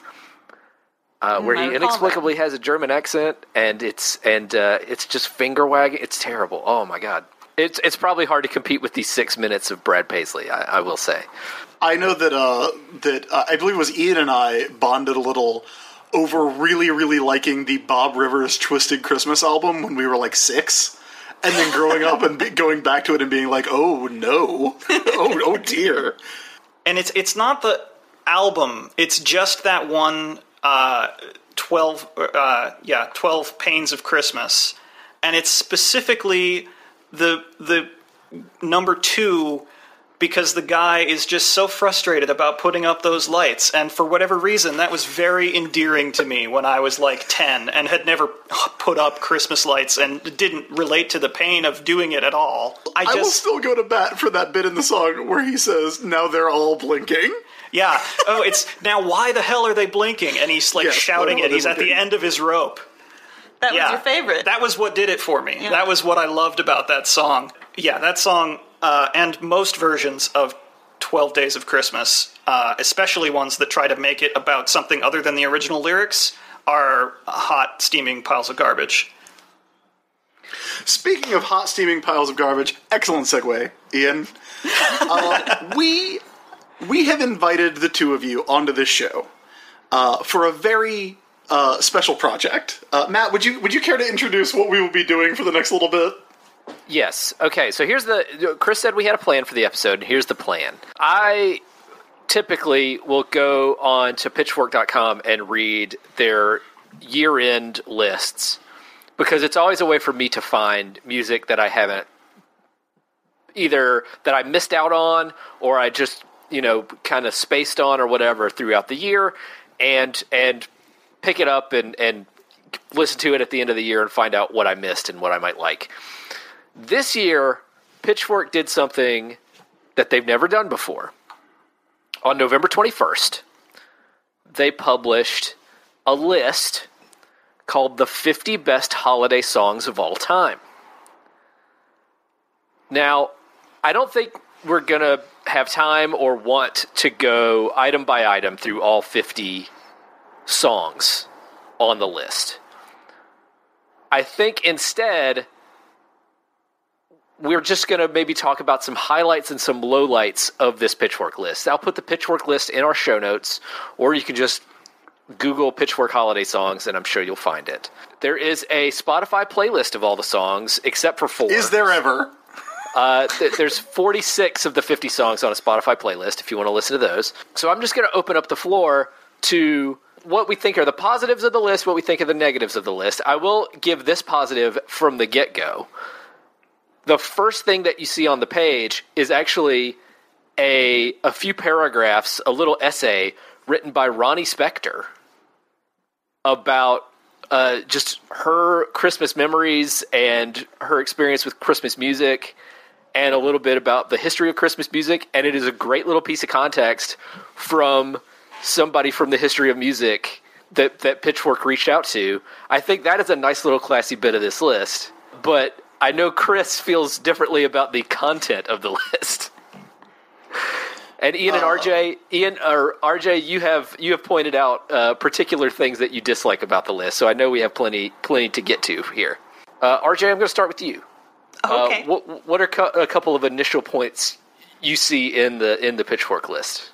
A: Uh, where
E: I
A: he
E: recall
A: inexplicably has a German accent, and it's and uh, it's just finger wagging. It's terrible. Oh my god! It's it's probably hard to compete with these six minutes of Brad Paisley. I, I will say.
D: I know that uh, that uh, I believe it was Ian and I bonded a little over really, really liking the Bob Rivers Twisted Christmas album when we were like six, and then growing up and be, going back to it and being like, oh no, oh oh dear.
F: And it's it's not the album; it's just that one. Uh, twelve, uh, yeah, twelve Pains of Christmas, and it's specifically the the number two because the guy is just so frustrated about putting up those lights, and for whatever reason, that was very endearing to me when I was like ten and had never put up Christmas lights and didn't relate to the pain of doing it at all. I
D: I will
F: just,
D: still go to bat for that bit in the song where he says, "Now they're all blinking."
F: yeah. Oh, it's now. Why the hell are they blinking? And he's like
D: Yes,
F: shouting
D: why are
F: it.
D: they
F: He's at the
D: blinking?
F: end of his rope.
E: That
F: Yeah,
E: was your favorite.
F: That was what did it for me.
E: Yeah.
F: That was what I loved about that song. Yeah, that song, uh, and most versions of twelve Days of Christmas, uh, especially ones that try to make it about something other than the original lyrics, are hot, steaming piles of garbage.
D: Speaking of hot steaming piles of garbage, excellent segue, Ian. Uh, we we have invited the two of you onto this show uh, for a very uh, special project. Uh, Matt, would you would you care to introduce what we will be doing for the next little bit?
A: Yes. Okay. So here's the. Chris said we had a plan for the episode, and here's the plan. I typically will go on to pitchfork dot com and read their year-end lists because it's always a way for me to find music that I haven't either that I missed out on or I just you know kind of spaced on or whatever throughout the year, and and pick it up and and listen to it at the end of the year and find out what I missed and what I might like. This year, Pitchfork did something that they've never done before. On November twenty-first, they published a list called the fifty Best Holiday Songs of All Time. Now, I don't think we're going to have time or want to go item by item through all fifty songs on the list. I think instead we're just going to maybe talk about some highlights and some lowlights of this Pitchfork list. I'll put the Pitchfork list in our show notes, or you can just Google Pitchfork Holiday Songs, and I'm sure you'll find it. There is a Spotify playlist of all the songs, except for four.
D: Is there ever?
A: Uh, th- there's forty-six of the fifty songs on a Spotify playlist, if you want to listen to those. So I'm just going to open up the floor to what we think are the positives of the list, what we think are the negatives of the list. I will give this positive from the get-go. The first thing that you see on the page is actually a a few paragraphs, a little essay written by Ronnie Spector about uh, just her Christmas memories and her experience with Christmas music, and a little bit about the history of Christmas music. And it is a great little piece of context from somebody from the history of music that, that Pitchfork reached out to. I think that is a nice little classy bit of this list. But I know Chris feels differently about the content of the list. And Ian and R J, Ian or R J, you have you have pointed out uh, particular things that you dislike about the list. So I know we have plenty plenty to get to here. Uh, R J, I'm going to start with you.
E: Okay.
A: Uh, what what are co- a couple of initial points you see in the in the Pitchfork list?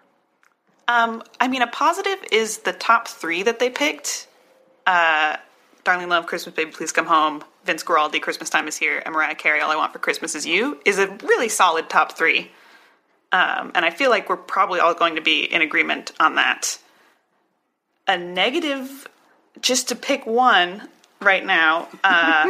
E: Um, I mean, a positive is the top three that they picked. Uh, Darling Love, Christmas Baby, Please Come Home, Vince Guaraldi, Christmas Time Is Here, and Mariah Carey, All I Want for Christmas Is You, is a really solid top three. Um, and I feel like we're probably all going to be in agreement on that. A negative, just to pick one right now, uh,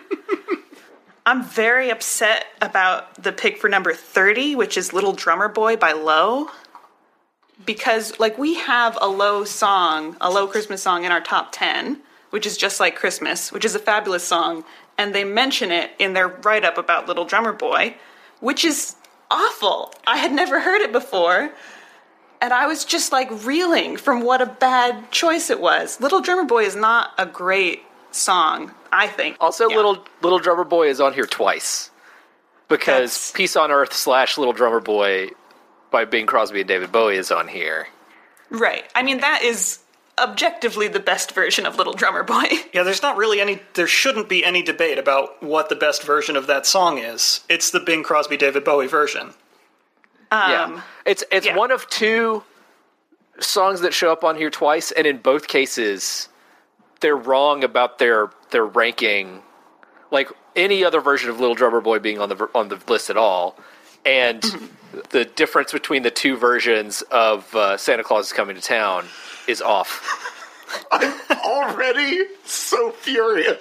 E: I'm very upset about the pick for number thirty, which is Little Drummer Boy by Low. Because, like, we have a Low song, a Low Christmas song in our top ten, which is Just Like Christmas, which is a fabulous song, and they mention it in their write-up about Little Drummer Boy, which is awful. I had never heard it before, and I was just, like, reeling from what a bad choice it was. Little Drummer Boy is not a great song, I think.
A: Also,
E: Yeah.
A: Little Little Drummer Boy is on here twice. Because
E: That's-
A: Peace on Earth slash Little Drummer Boy by Bing Crosby and David Bowie is on here.
E: Right. I mean, that is objectively the best version of Little Drummer Boy.
F: Yeah, there's not really any, there shouldn't be any debate about what the best version of that song is. It's the Bing Crosby, David Bowie version.
A: yeah. It's it's
E: yeah.
A: one of two songs that show up on here twice, and in both cases, they're wrong about their their ranking. Like any other version of Little Drummer Boy being on the on the list at all, and the difference between the two versions of uh, Santa Claus Is Coming to Town is off.
D: I'm already so furious.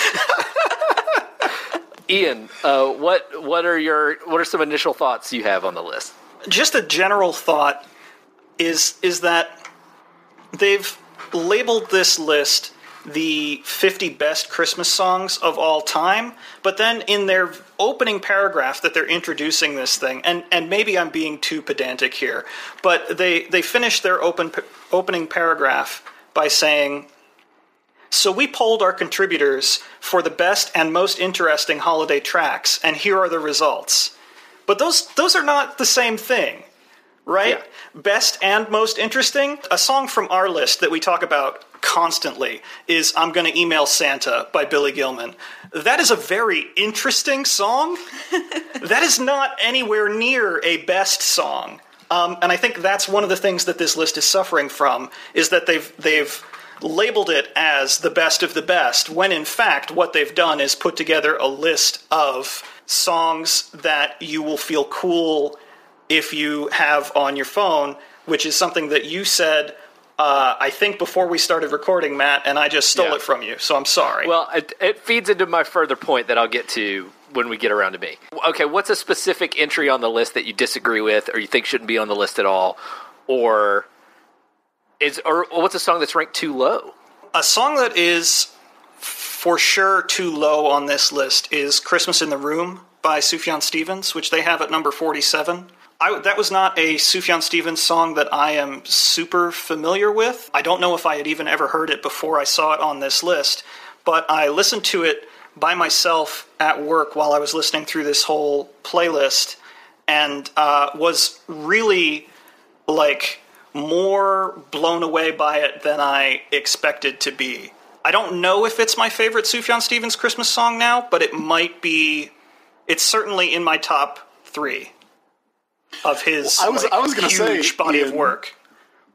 A: Ian, uh, what what are your what are some initial thoughts you have on the list?
F: Just a general thought is is that they've labeled this list the fifty best Christmas songs of all time, but then in their opening paragraph that they're introducing this thing, and, and maybe I'm being too pedantic here, but they, they finish their open opening paragraph by saying, so we polled our contributors for the best and most interesting holiday tracks, and here are the results. But those those are not the same thing, right?
A: Yeah.
F: Best and most interesting? A song from our list that we talk about constantly is I'm Gonna Email Santa by Billy Gilman. That is a very interesting song. That is not anywhere near a best song. Um, and I think that's one of the things that this list is suffering from, is that they've they've labeled it as the best of the best, when in fact what they've done is put together a list of songs that you will feel cool if you have on your phone, which is something that you said, uh, I think, before we started recording, Matt, and I just stole
A: Yeah.
F: it from you, so I'm sorry.
A: Well, it, it feeds into my further point that I'll get to when we get around to me. Okay, what's a specific entry on the list that you disagree with, or you think shouldn't be on the list at all, or is or what's a song that's ranked too low?
F: A song that is for sure too low on this list is Christmas in the Room by Sufjan Stevens, which they have at number forty-seven. I, that was not a Sufjan Stevens song that I am super familiar with. I don't know if I had even ever heard it before I saw it on this list, but I listened to it by myself at work while I was listening through this whole playlist, and uh, was really, like, more blown away by it than I expected to be. I don't know if it's my favorite Sufjan Stevens Christmas song now, but it might be. It's certainly in my top three of his
D: Well, I was-
F: like,
D: I was gonna
F: huge
D: say,
F: body of
D: Ian,
F: work.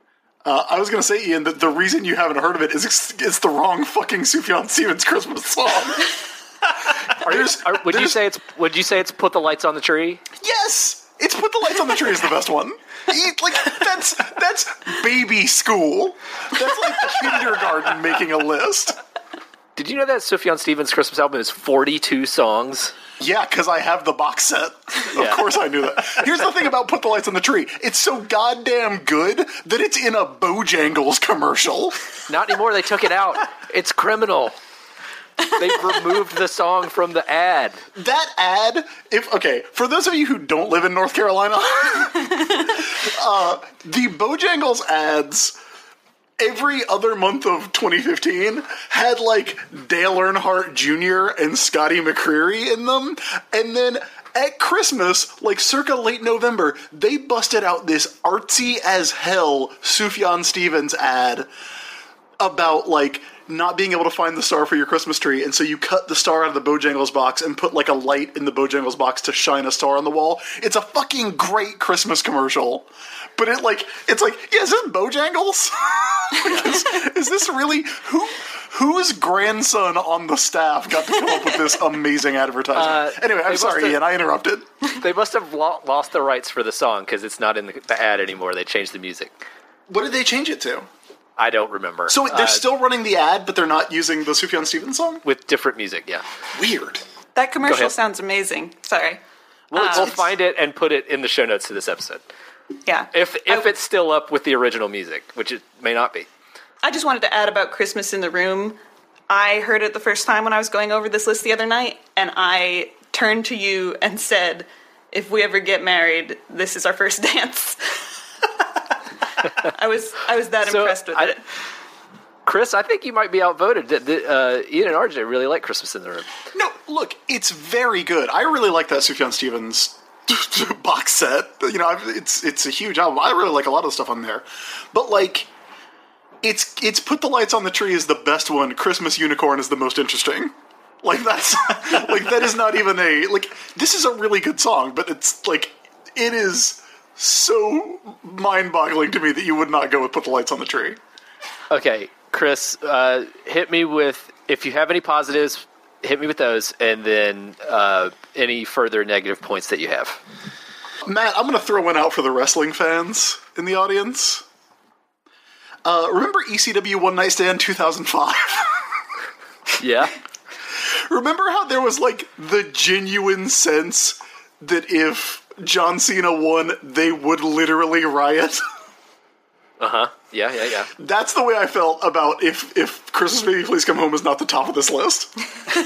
D: Uh, I was going to say, Ian, that the reason you haven't heard of it is it's, it's the wrong fucking Sufjan Stevens Christmas song.
A: Are you, are, would you say it's Would you say it's Put the Lights on the Tree?
D: Yes, it's Put the Lights on the Tree is the best one. It, like that's that's baby school. That's like kindergarten making a list.
A: Did you know that Sufjan Stevens Christmas album is forty-two songs?
D: Yeah, because I have the box set. Of
A: Yeah.
D: course I knew that. Here's the thing about Put the Lights on the Tree. It's so goddamn good that it's in a Bojangles commercial.
A: Not anymore. They took it out. It's criminal. They've removed the song from the ad.
D: That ad, if okay, for those of you who don't live in North Carolina, uh, the Bojangles ads every other month of twenty fifteen had like Dale Earnhardt Junior and Scotty McCreery in them, and then at Christmas, like circa late November, they busted out this artsy as hell Sufjan Stevens ad about like not being able to find the star for your Christmas tree, and so you cut the star out of the Bojangles box and put like a light in the Bojangles box to shine a star on the wall. It's a fucking great Christmas commercial. But it like it's like, yeah, is this Bojangles? Like, is, is this really who whose grandson on the staff got to come up with this amazing advertisement?
A: Uh,
D: anyway, I'm
A: they
D: sorry,
A: must have-
D: Ian, I interrupted.
A: They must have lo- lost the rights for the song because it's not in the, the ad anymore. They changed the music.
D: What did they change it to?
A: I don't remember.
D: So they're
A: Uh,
D: still running the ad, but they're not using the Sufjan Stevens song?
A: with different music. Yeah,
D: Weird.
E: That commercial
A: ahead.
E: sounds amazing. Sorry.
A: we'll,
E: Um,
A: we'll find it and put it in the show notes to this episode.
E: Yeah.
A: If if
E: I-
A: it's still up with the original music, which it may not be.
E: I just wanted to add about Christmas in the Room. I heard it the first time when I was going over this list the other night, and I turned to you and said, if we ever get married, this is our first dance. I was I was that
A: So,
E: impressed with
A: I-
E: it.
A: Chris, I think you might be outvoted. The- the, Uh, Ian and R J really like Christmas in the Room.
D: No, look, it's very good. I really like that Sufjan Stevens box set. You know, I've- it's it's a huge album. I really like a lot of the stuff on there. But like, it's it's Put the Lights on the Tree is the best one. Christmas Unicorn is the most interesting. Like that's like that is not even a like. This is a really good song, but it's like it is so mind-boggling to me that you would not go with Put the Lights on the Tree.
A: Okay, Chris, uh, hit me with, if you have any positives, hit me with those, and then uh, any further negative points that you have.
D: Matt, I'm going to throw one out for the wrestling fans in the audience. Uh, remember E C W One Night Stand two thousand five?
A: Yeah?
D: Remember how there was, like, the genuine sense that if John Cena won, they would literally riot?
A: Uh-huh. Yeah, yeah, yeah.
D: That's the way I felt about if, if Christmas Baby Please Come Home is not the top of this list.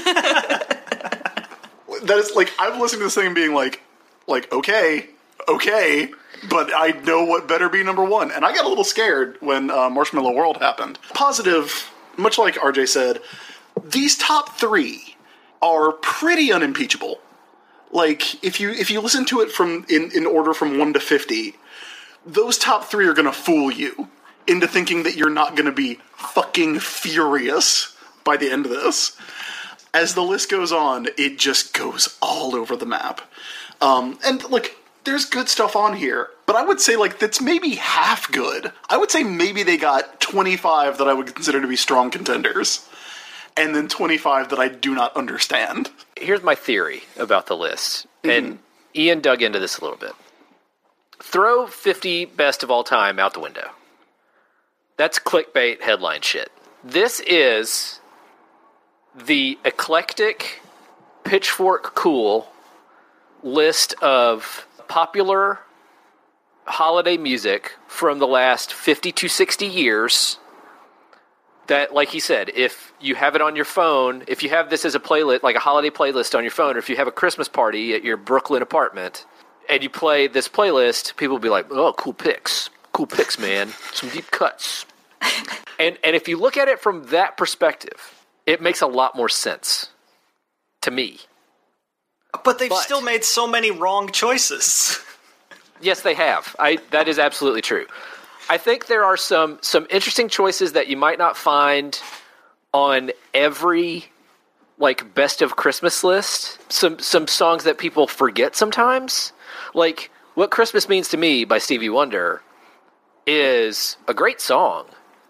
D: That is, like, I'm listening to this thing and being like, like, okay, okay, but I know what better be number one. And I got a little scared when uh, Marshmallow World happened. Positive, much like R J said, these top three are pretty unimpeachable. Like, if you if you listen to it from in, in order from one to fifty, those top three are going to fool you into thinking that you're not going to be fucking furious by the end of this. As the list goes on, it just goes all over the map. Um, and, look, there's good stuff on here, but I would say, like, that's maybe half good. I would say maybe they got twenty-five that I would consider to be strong contenders, and then twenty-five that I do not understand.
A: Here's my theory about the list, and Ian dug into this a little bit. Throw fifty best of all time out the window. That's clickbait headline shit. This is the eclectic, pitchfork cool list of popular holiday music from the last fifty to sixty years that, like he said, if you have it on your phone, if you have this as a playlist, like a holiday playlist on your phone, or if you have a Christmas party at your Brooklyn apartment and you play this playlist, people will be like, oh, cool picks. Cool picks, man. Some deep cuts. and and if you look at it from that perspective, it makes a lot more sense to me.
F: But they've
A: But-
F: still made so many wrong choices.
A: Yes, they have. I that is absolutely true. I think there are some some interesting choices that you might not find on every like best of Christmas list. Some some songs that people forget sometimes. Like What Christmas Means to Me by Stevie Wonder is a great song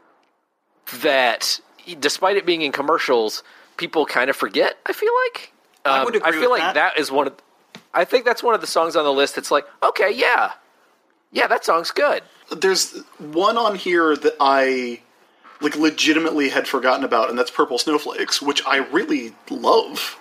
A: that, despite it being in commercials, people kind of forget, I feel like. Um,
F: I would agree
A: I feel
F: with
A: like
F: that.
A: that is one of... I think that's one of the songs on the list that's like, okay, yeah. Yeah, that song's good.
D: There's one on here that I like legitimately had forgotten about, and that's Purple Snowflakes, which I really love.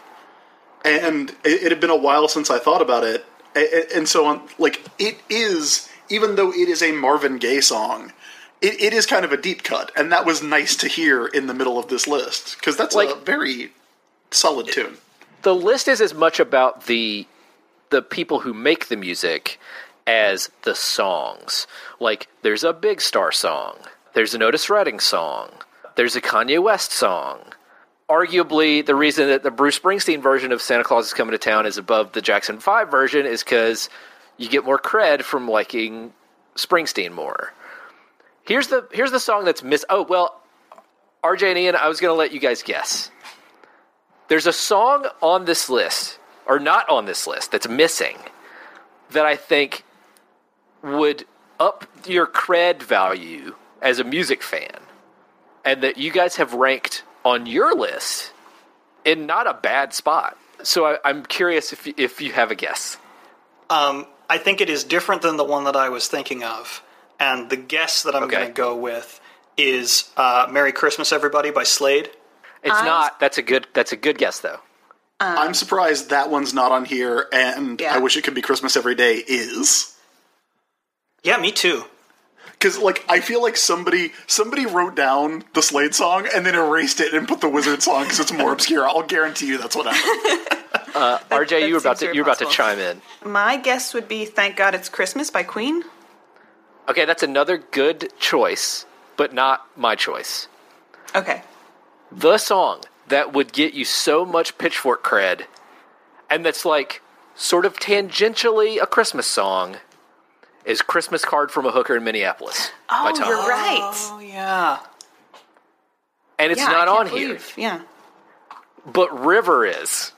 D: And it, it had been a while since I thought about it, and, and so on. Like, it is, even though it is a Marvin Gaye song, it, it is kind of a deep cut, and that was nice to hear in the middle of this list because that's
A: Like-
D: a very solid tune.
A: The list is as much about the the people who make the music as the songs. Like, there's a Big Star song. There's an Otis Redding song. There's a Kanye West song. Arguably, the reason that the Bruce Springsteen version of Santa Claus is Coming to Town is above the Jackson five version is because you get more cred from liking Springsteen more. Here's the here's the song that's miss. Oh, well, R J and Ian, I was going to let you guys guess. There's a song on this list, or not on this list, that's missing, that I think would up your cred value as a music fan, and that you guys have ranked on your list in not a bad spot. So I, I'm curious if you, if you have a guess.
F: Um, I think it is different than the one that I was thinking of, and the guess that I'm
A: Okay.
F: going to go with is uh, "Merry Christmas, Everybody" by Slade.
A: It's
E: I-
A: not. That's a good. That's a good guess, though.
D: I'm surprised that one's not on here, and
E: Yeah.
D: I wish it could be Christmas Every Day is.
F: Yeah, me too.
D: Because, like, I feel like somebody somebody wrote down the Slade song and then erased it and put the Wizard song because it's more obscure. I'll guarantee you that's what happened.
A: R J, you were
E: that
A: about
E: seems
A: to
E: very
A: you were about to
E: possible.
A: chime in.
E: My guess would be "Thank God It's Christmas" by Queen.
A: Okay, that's another good choice, but not my choice.
E: Okay.
A: The song that would get you so much pitchfork cred, and that's like sort of tangentially a Christmas song, is "Christmas Card from a Hooker in Minneapolis" by
E: Oh,
A: Tom.
E: you're right.
F: Oh yeah.
A: And it's
E: Yeah, I
A: not
E: can't
A: on here,
E: believe- Yeah.
A: but River is.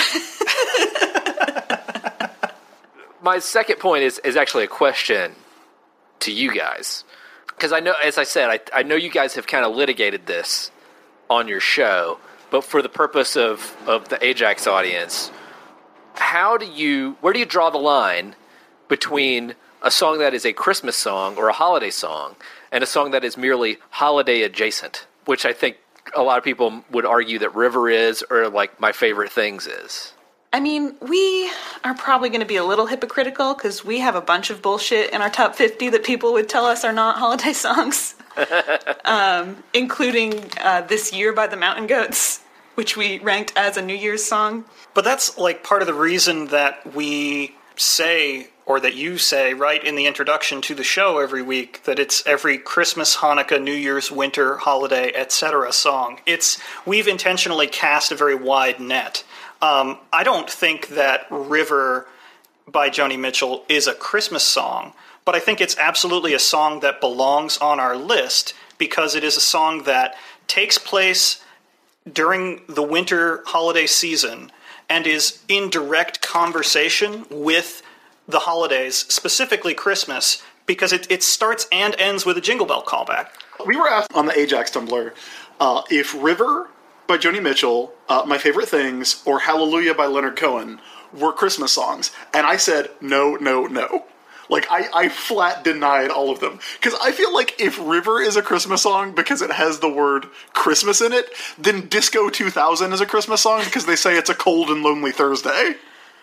A: My second point is is actually a question to you guys, because I know, as I said, I I know you guys have kind of litigated this on your show, but for the purpose of, of the Ajax audience, how do you, where do you draw the line between a song that is a Christmas song or a holiday song and a song that is merely holiday adjacent, which I think a lot of people would argue that River is, or like My Favorite Things is?
E: I mean, we are probably going to be a little hypocritical because we have a bunch of bullshit in our top fifty that people would tell us are not holiday songs, um, including uh, This Year by the Mountain Goats, which we ranked as a New Year's song.
F: But that's like part of the reason that we say, or that you say, right in the introduction to the show every week, that it's every Christmas, Hanukkah, New Year's, winter, holiday, et cetera song. It's we've intentionally cast a very wide net. Um, I don't think that River by Joni Mitchell is a Christmas song, but I think it's absolutely a song that belongs on our list because it is a song that takes place during the winter holiday season and is in direct conversation with the holidays, specifically Christmas, because it, it starts and ends with a Jingle Bell callback.
D: We were asked on the Ajax Tumblr uh, if River by Joni Mitchell, uh, My Favorite Things, or Hallelujah by Leonard Cohen were Christmas songs. And I said, no, no, no. Like, I, I flat denied all of them. Because I feel like if River is a Christmas song because it has the word Christmas in it, then Disco two thousand is a Christmas song because they say it's a cold and lonely Thursday.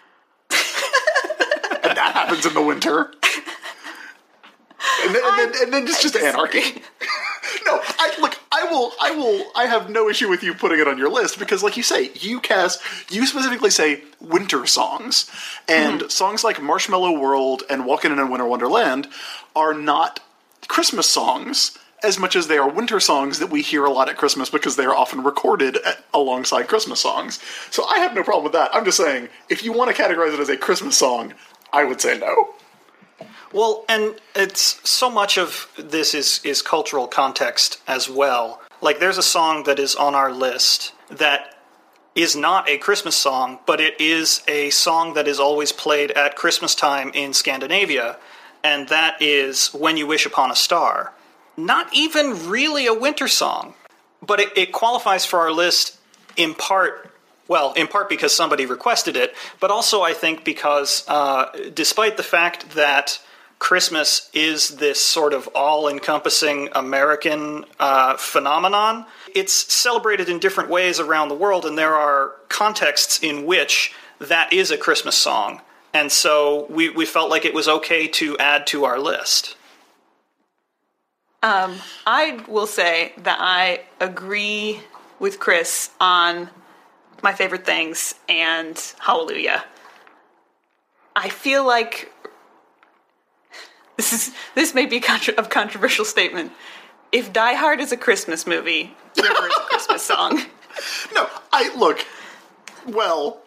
D: And that happens in the winter. And then, and then, and then it's just anarchy. No, I look. I will. I will. I have no issue with you putting it on your list because, like you say, you cast. You specifically say winter songs, and mm-hmm. songs like "Marshmallow World" and "Walking in a Winter Wonderland" are not Christmas songs as much as they are winter songs that we hear a lot at Christmas because they are often recorded at, alongside Christmas songs. So I have no problem with that. I'm just saying, if you want to categorize it as a Christmas song, I would say no.
F: Well, and it's so much of this is, is cultural context as well. Like, there's a song that is on our list that is not a Christmas song, but it is a song that is always played at Christmas time in Scandinavia, and that is When You Wish Upon a Star. Not even really a winter song, but it, it qualifies for our list in part, well, in part because somebody requested it, but also I think because uh, despite the fact that Christmas is this sort of all-encompassing American uh, phenomenon, it's celebrated in different ways around the world, and there are contexts in which that is a Christmas song. And so we, we felt like it was okay to add to our list.
E: Um, I will say that I agree with Chris on My Favorite Things and Hallelujah. I feel like this is this may be a contra- a controversial statement. If Die Hard is a Christmas movie, River is a Christmas song.
D: No, I look. Well,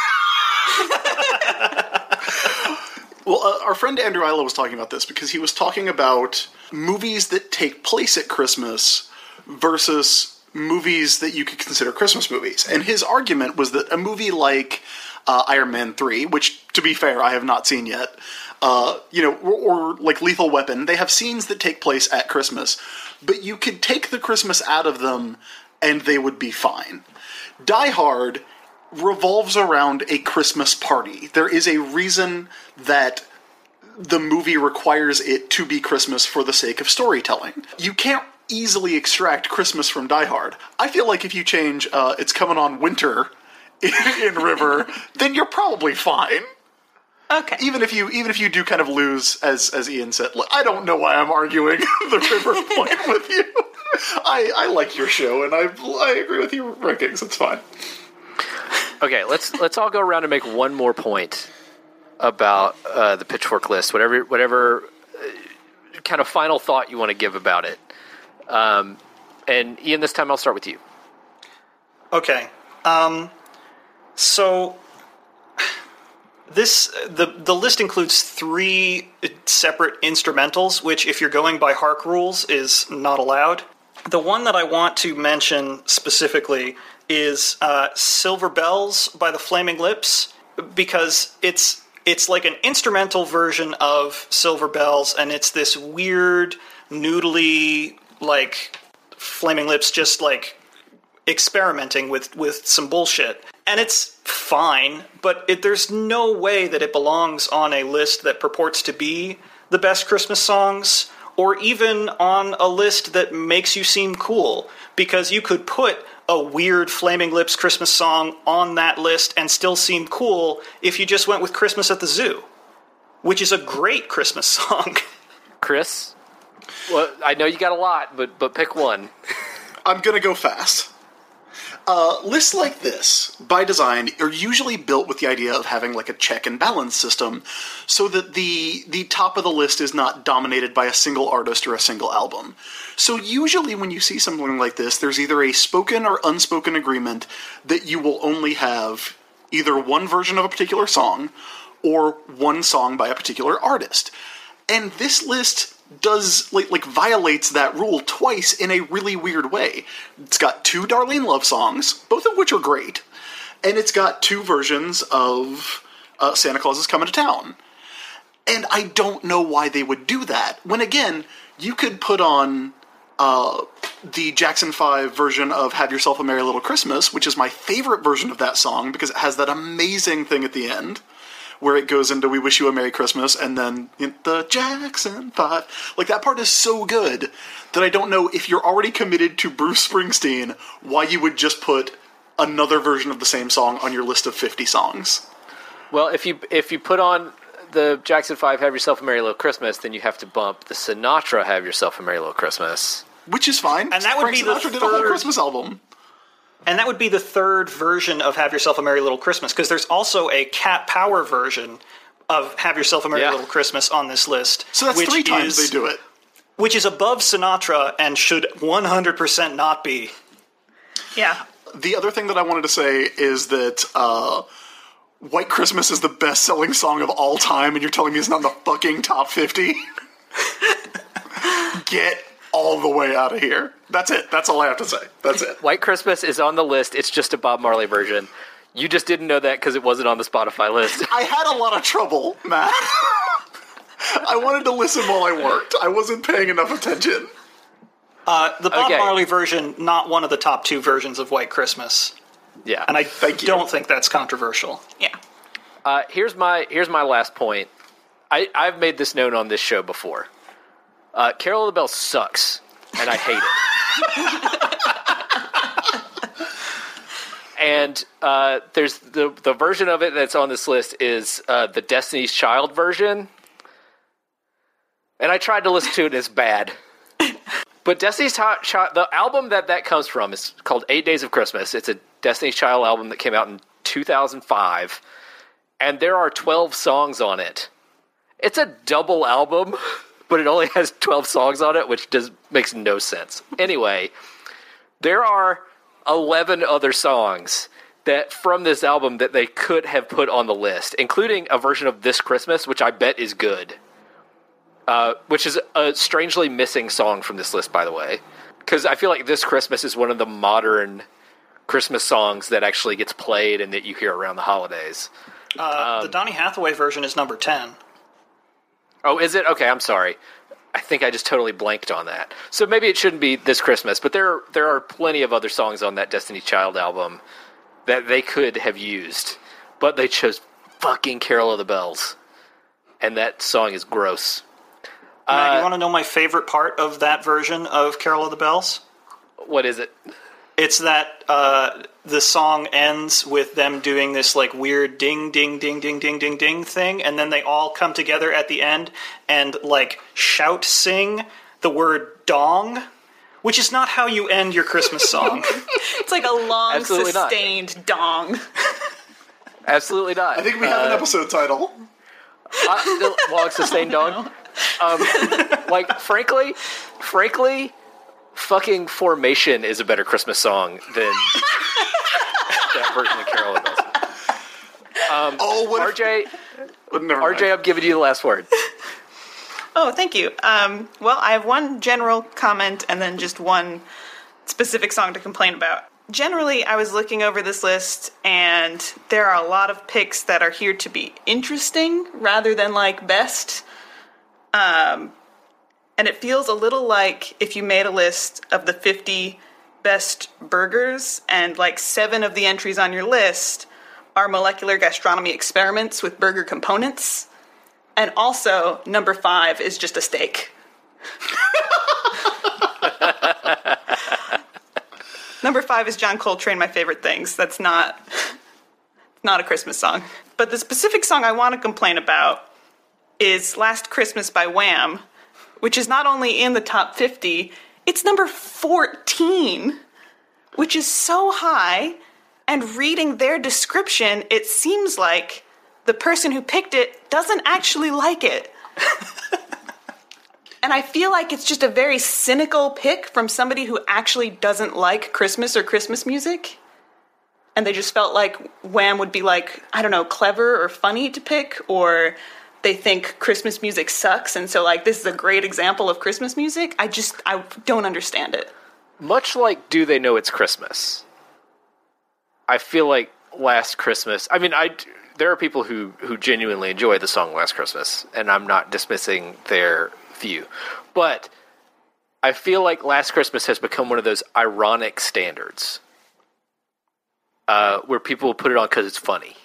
D: well, uh, our friend Andrew Isla was talking about this because he was talking about movies that take place at Christmas versus movies that you could consider Christmas movies. And his argument was that a movie like uh, Iron Man three, which, to be fair, I have not seen yet, uh, you know, or, or like Lethal Weapon, they have scenes that take place at Christmas, but you could take the Christmas out of them and they would be fine. Die Hard revolves around a Christmas party. There is a reason that the movie requires it to be Christmas for the sake of storytelling. You can't easily extract Christmas from Die Hard. I feel like if you change uh, It's Coming on Winter in, in River, then you're probably fine.
E: Okay.
D: Even if you even if you do kind of lose, as as Ian said, look, I don't know why I'm arguing the River point with you. I, I like your show, and I I agree with your rankings. It's fine.
A: Okay, let's let's all go around and make one more point about uh, the Pitchfork list. Whatever whatever uh, kind of final thought you want to give about it. Um, and Ian, this time I'll start with you.
F: Okay. Um, so this the the list includes three separate instrumentals, which, if you're going by Hark rules, is not allowed. The one that I want to mention specifically is uh, Silver Bells by the Flaming Lips, because it's it's like an instrumental version of Silver Bells, and it's this weird, noodly, like, Flaming Lips just, like, experimenting with, with some bullshit. And it's fine, but it, there's no way that it belongs on a list that purports to be the best Christmas songs, or even on a list that makes you seem cool, because you could put a weird Flaming Lips Christmas song on that list and still seem cool if you just went with Christmas at the Zoo, which is a great Christmas song.
A: Chris? Well, I know you got a lot, but but pick one.
D: I'm gonna go fast. Uh, lists like this, by design, are usually built with the idea of having like a check and balance system, so that the the top of the list is not dominated by a single artist or a single album. So usually when you see something like this, there's either a spoken or unspoken agreement that you will only have either one version of a particular song or one song by a particular artist. And this list does, like, like, violates that rule twice in a really weird way. It's got two Darlene Love songs, both of which are great, and it's got two versions of uh, Santa Claus is Coming to Town. And I don't know why they would do that, when, again, you could put on uh, the Jackson five version of Have Yourself a Merry Little Christmas, which is my favorite version of that song, because it has that amazing thing at the end, where it goes into We Wish You a Merry Christmas, and then the Jackson five. Like, that part is so good that I don't know, if you're already committed to Bruce Springsteen, why you would just put another version of the same song on your list of fifty songs.
A: Well, if you if you put on the Jackson five Have Yourself a Merry Little Christmas, then you have to bump the Sinatra Have Yourself a Merry Little Christmas.
D: Which is fine.
F: And that would
D: Frank
F: be the
D: Sinatra did a whole
F: third-
D: Christmas album.
F: And that would be the third version of Have Yourself a Merry Little Christmas, because there's also a Cat Power version of Have Yourself a Merry
A: Yeah.
F: Little Christmas on this list.
D: So that's
F: which
D: three times
F: is,
D: they do it.
F: Which is above Sinatra and should one hundred percent not be.
E: Yeah.
D: The other thing that I wanted to say is that uh, White Christmas is the best-selling song of all time, and you're telling me it's not in the fucking top fifty? Get all the way out of here. That's it. That's all I have to say. That's it.
A: White Christmas is on the list. It's just a Bob Marley version. You just didn't know that because it wasn't on the Spotify list.
D: I had a lot of trouble, Matt. I wanted to listen while I worked. I wasn't paying enough attention.
F: Uh, the Bob
A: Okay.
F: Marley version, not one of the top two versions of White Christmas.
A: Yeah.
F: And I
D: Thank you.
F: don't think that's controversial.
E: Yeah.
A: Uh, here's my here's my last point. I, I've made this known on this show before. Uh, Carol of the Bells sucks, and I hate it. And uh, there's the the version of it that's on this list is uh, the Destiny's Child version, and I tried to listen to it, and it's bad. But Destiny's Child, the album that that comes from is called Eight Days of Christmas. It's a Destiny's Child album that came out in two thousand five, and there are twelve songs on it. It's a double album, but it only has twelve songs on it, which does makes no sense. Anyway, there are eleven other songs that from this album that they could have put on the list, including a version of This Christmas, which I bet is good. Uh, which is a strangely missing song from this list, by the way. Because I feel like This Christmas is one of the modern Christmas songs that actually gets played and that you hear around the holidays.
F: Uh, the Donny Hathaway version is number ten.
A: Oh, is it? Okay, I'm sorry. I think I just totally blanked on that. So maybe it shouldn't be This Christmas, but there there are plenty of other songs on that Destiny's Child album that they could have used, but they chose fucking Carol of the Bells. And that song is gross.
F: Matt,
A: Uh,
F: you want to know my favorite part of that version of Carol of the Bells?
A: What is it?
F: It's that uh, the song ends with them doing this like weird ding, ding, ding, ding, ding, ding, ding thing, and then they all come together at the end and like shout, sing the word dong, which is not how you end your Christmas song.
E: It's like a long,
A: Absolutely not.
E: sustained dong.
A: Absolutely not.
D: I think we have an episode title.
A: Uh, long sustained dog. Um, like, frankly, frankly, fucking Formation is a better Christmas song than that version of Carol of the Bells.
D: Oh, what?
A: R J,
D: If, never
A: R J,
D: mind.
A: I'm giving you the last word.
E: Oh, thank you. Um, well, I have one general comment and then just one specific song to complain about. Generally, I was looking over this list, and there are a lot of picks that are here to be interesting rather than, like, best. Um, and it feels a little like if you made a list of the fifty best burgers, and, like, seven of the entries on your list are molecular gastronomy experiments with burger components. And also, number five is just a steak. Number five is John Coltrane, My Favorite Things. That's not, not a Christmas song. But the specific song I want to complain about is Last Christmas by Wham, which is not only in the top fifty, it's number fourteen, which is so high. And reading their description, it seems like the person who picked it doesn't actually like it. And I feel like it's just a very cynical pick from somebody who actually doesn't like Christmas or Christmas music. And they just felt like Wham would be like, I don't know, clever or funny to pick, or they think Christmas music sucks, and so like this is a great example of Christmas music. I just, I don't understand it.
A: Much like Do They Know It's Christmas? I feel like Last Christmas, I mean, I, there are people who, who genuinely enjoy the song Last Christmas, and I'm not dismissing their view. But I feel like Last Christmas has become one of those ironic standards uh, where people will put it on because it's funny.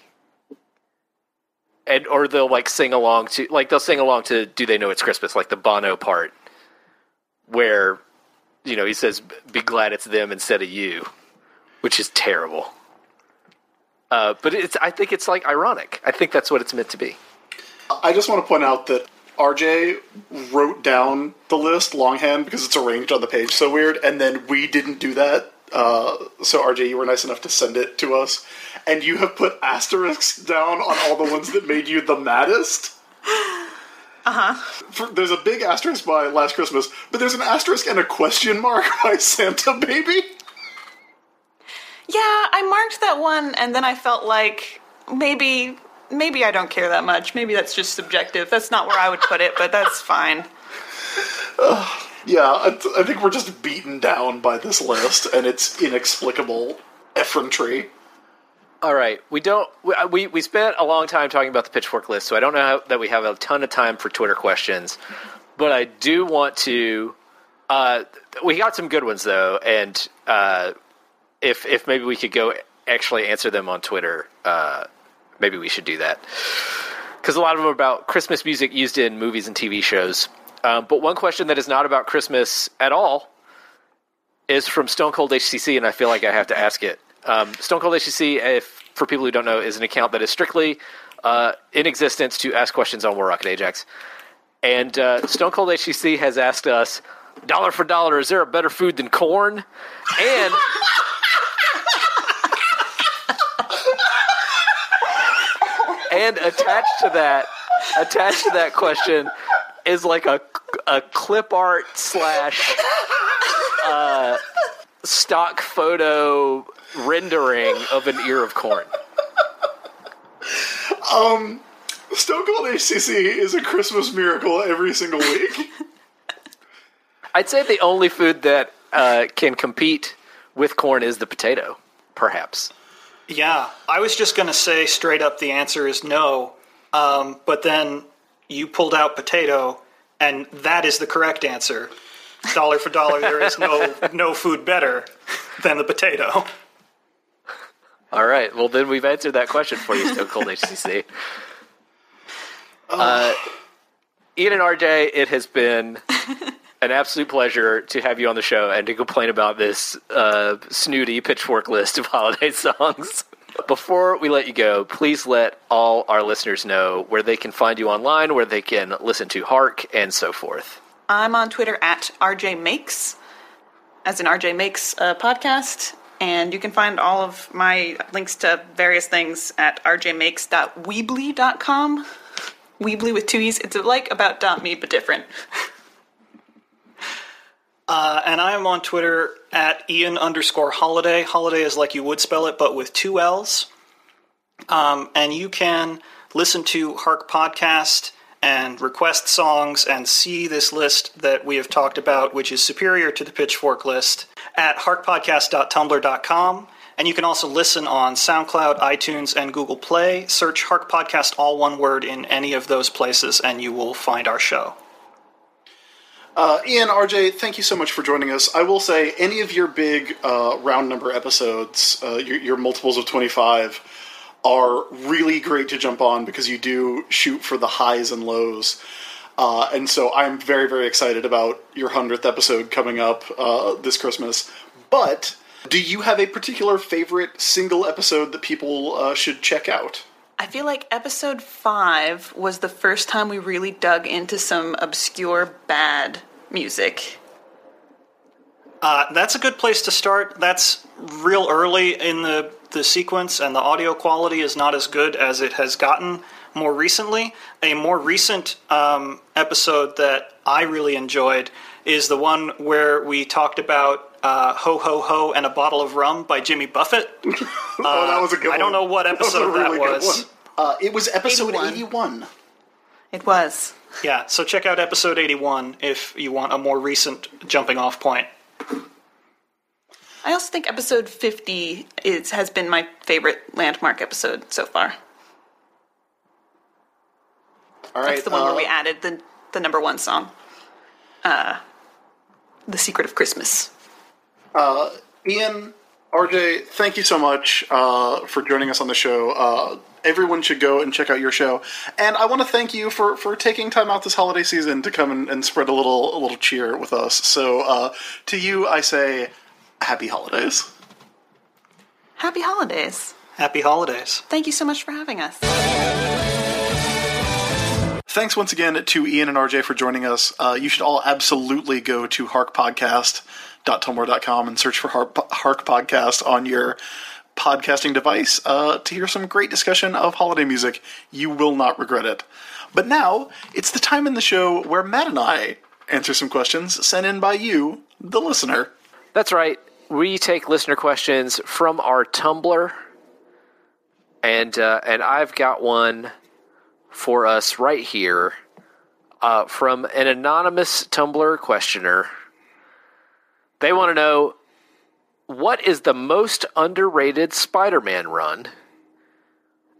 A: And or they'll like sing along to, like they'll sing along to Do They Know It's Christmas, like the Bono part where, you know, he says, be glad it's them instead of you, which is terrible. Uh, but it's, I think it's like ironic. I think that's what it's meant to be.
D: I just want to point out that R J wrote down the list longhand because it's arranged on the page so weird, and then we didn't do that. Uh, so R J, you were nice enough to send it to us, and you have put asterisks down on all the ones that made you the maddest.
E: Uh-huh.
D: For, there's a big asterisk by Last Christmas, but there's an asterisk and a question mark by Santa Baby.
E: Yeah, I marked that one, and then I felt like maybe maybe I don't care that much. Maybe that's just subjective. That's not where I would put it, but that's fine.
D: Uh, yeah, I, I think we're just beaten down by this list and its inexplicable effrontery.
A: All right, we don't. We we spent a long time talking about the Pitchfork list, so I don't know how, that we have a ton of time for Twitter questions. But I do want to. Uh, we got some good ones though, and uh, if if maybe we could go actually answer them on Twitter, uh, maybe we should do that because a lot of them are about Christmas music used in movies and T V shows. Um, but one question that is not about Christmas at all is from Stone Cold H C C, and I feel like I have to ask it. Um, Stone Cold H C C, if for people who don't know, is an account that is strictly uh, in existence to ask questions on War Rocket Ajax. And uh, Stone Cold H C C has asked us, dollar for dollar, is there a better food than corn? And and attached to that, attached to that question is like a a clip art slash uh, stock photo rendering of an ear of corn.
D: Um, Stone Cold H C C is a Christmas miracle every single week.
A: I'd say the only food that uh, can compete with corn is the potato, perhaps.
F: Yeah, I was just going to say straight up the answer is no, um, but then you pulled out potato, and that is the correct answer. Dollar for dollar, there is no no food better than the potato. All
A: right, well then we've answered that question for you, Stone Cold H C C. Uh, Ian and R J, it has been an absolute pleasure to have you on the show and to complain about this uh, snooty Pitchfork list of holiday songs. Before we let you go, please let all our listeners know where they can find you online, where they can listen to Hark, and so forth.
E: I'm on Twitter at R J Makes, as in R J Makes uh, podcast. And you can find all of my links to various things at r j makes dot weebly dot com. Weebly with two E's. It's like about .me, but different.
F: Uh, and I am on Twitter at Ian underscore Holiday. Holiday is like you would spell it, but with two L's. Um, and you can listen to Hark Podcast and request songs and see this list that we have talked about, which is superior to the Pitchfork list, at hark podcast dot tumblr dot com. And you can also listen on SoundCloud, iTunes, and Google Play. Search Hark Podcast, all one word, in any of those places, and you will find our show.
D: Uh, Ian, R J, thank you so much for joining us. I will say, any of your big uh, round number episodes, uh, your, your multiples of twenty-five, are really great to jump on because you do shoot for the highs and lows. Uh, and so I'm very, very excited about your hundredth episode coming up uh, this Christmas. But do you have a particular favorite single episode that people uh, should check out?
E: I feel like episode five was the first time we really dug into some obscure bad music.
F: Uh, that's a good place to start. That's real early in the, the sequence, and the audio quality is not as good as it has gotten more recently. A more recent um, episode that I really enjoyed is the one where we talked about uh, Ho Ho Ho and a Bottle of Rum by Jimmy Buffett.
D: Uh, oh, that was a good
F: I
D: one.
F: don't know what episode that was.
D: That was, really that was. Uh, it was episode
E: eighty-one.
D: eighty-one.
E: It was.
F: Yeah, so check out episode eighty-one if you want a more recent jumping off point.
E: I also think episode fifty is has been my favorite landmark episode so far.
D: All right,
E: That's the one
D: uh,
E: where we added the the number one song, uh, "The Secret of Christmas."
D: Uh, Ian, R J, thank you so much uh, for joining us on the show. Uh, everyone should go and check out your show, and I want to thank you for, for taking time out this holiday season to come and, and spread a little a little cheer with us. So, uh, to you, I say, happy holidays.
E: Happy holidays.
F: Happy holidays.
E: Thank you so much for having us.
D: Thanks once again to Ian and R J for joining us. Uh, you should all absolutely go to hark podcast dot tumblr dot com and search for Hark, Hark Podcast on your podcasting device uh, to hear some great discussion of holiday music. You will not regret it. But now, it's the time in the show where Matt and I answer some questions sent in by you, the listener.
A: That's right. We take listener questions from our Tumblr, and uh, and I've got one for us right here uh, from an anonymous Tumblr questioner. They want to know, what is the most underrated Spider-Man run,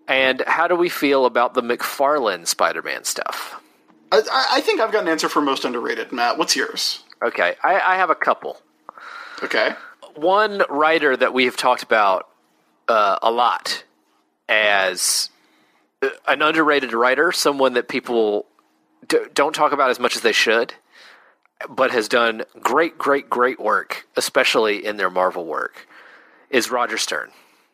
A: And how do we feel about the McFarlane Spider-Man stuff?
D: I, I think I've got an answer for most underrated. Matt, what's yours?
A: Okay, I, I have a couple.
D: Okay.
A: One writer that we have talked about uh, a lot as an underrated writer, someone that people d- don't talk about as much as they should, but has done great, great, great work, especially in their Marvel work, is Roger Stern.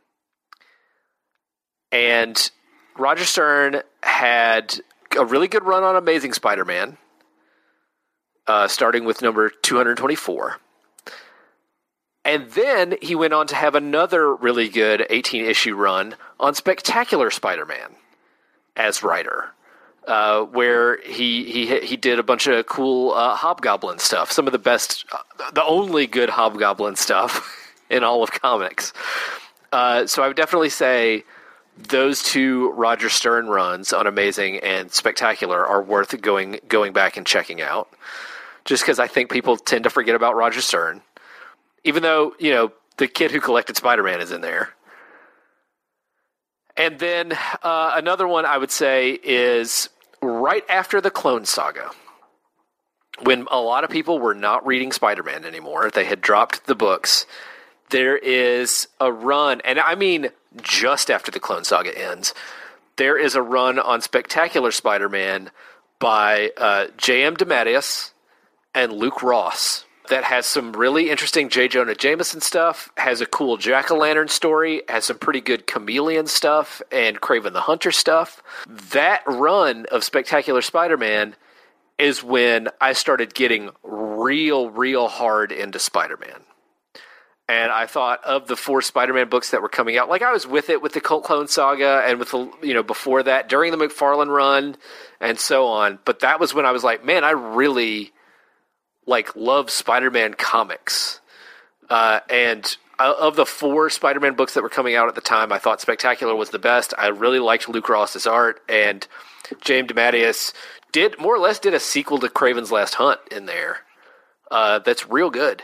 A: And Roger Stern had a really good run on Amazing Spider-Man, uh, starting with number two hundred twenty-four. And then he went on to have another really good eighteen-issue run on Spectacular Spider-Man as writer, uh, where he, he he did a bunch of cool uh, Hobgoblin stuff, some of the best, uh, the only good Hobgoblin stuff in all of comics. Uh, so I would definitely say those two Roger Stern runs on Amazing and Spectacular are worth going going back and checking out, just because I think people tend to forget about Roger Stern, even though, you know, the kid who collected Spider-Man is in there. And then uh, another one I would say is right after the Clone Saga, when a lot of people were not reading Spider-Man anymore, they had dropped the books, there is a run, and I mean just after the Clone Saga ends, there is a run on Spectacular Spider-Man by uh, J M DeMatteis and Luke Ross that has some really interesting J. Jonah Jameson stuff, has a cool Jack-o'-lantern story, has some pretty good Chameleon stuff and Kraven the Hunter stuff. That run of Spectacular Spider-Man is when I started getting real, real hard into Spider-Man. And I thought of the four Spider-Man books that were coming out, like I was with it with the Clone Saga and with the, you know, before that, during the McFarlane run and so on. But that was when I was like, man, I really like love Spider-Man comics. Uh, and of the four Spider-Man books that were coming out at the time, I thought Spectacular was the best. I really liked Luke Ross's art, and J M DeMatteis did more or less did a sequel to Kraven's Last Hunt in there. Uh, that's real good.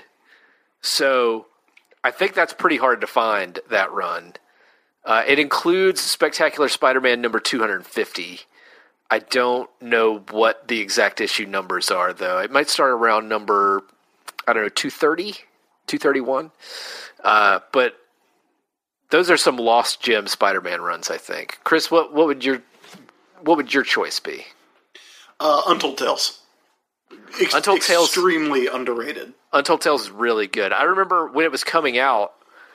A: So I think that's pretty hard to find, that run. Uh, it includes Spectacular Spider-Man number two hundred fifty. I don't know what the exact issue numbers are, though. It might start around number, I don't know, two thirty, two thirty-one. Uh, but those are some lost gem Spider-Man runs, I think. Chris, what, what would your what would your choice be?
D: Uh, Untold Tales. Ex-
A: Untold Tales,
D: extremely underrated.
A: Untold Tales is really good. I remember when it was coming out,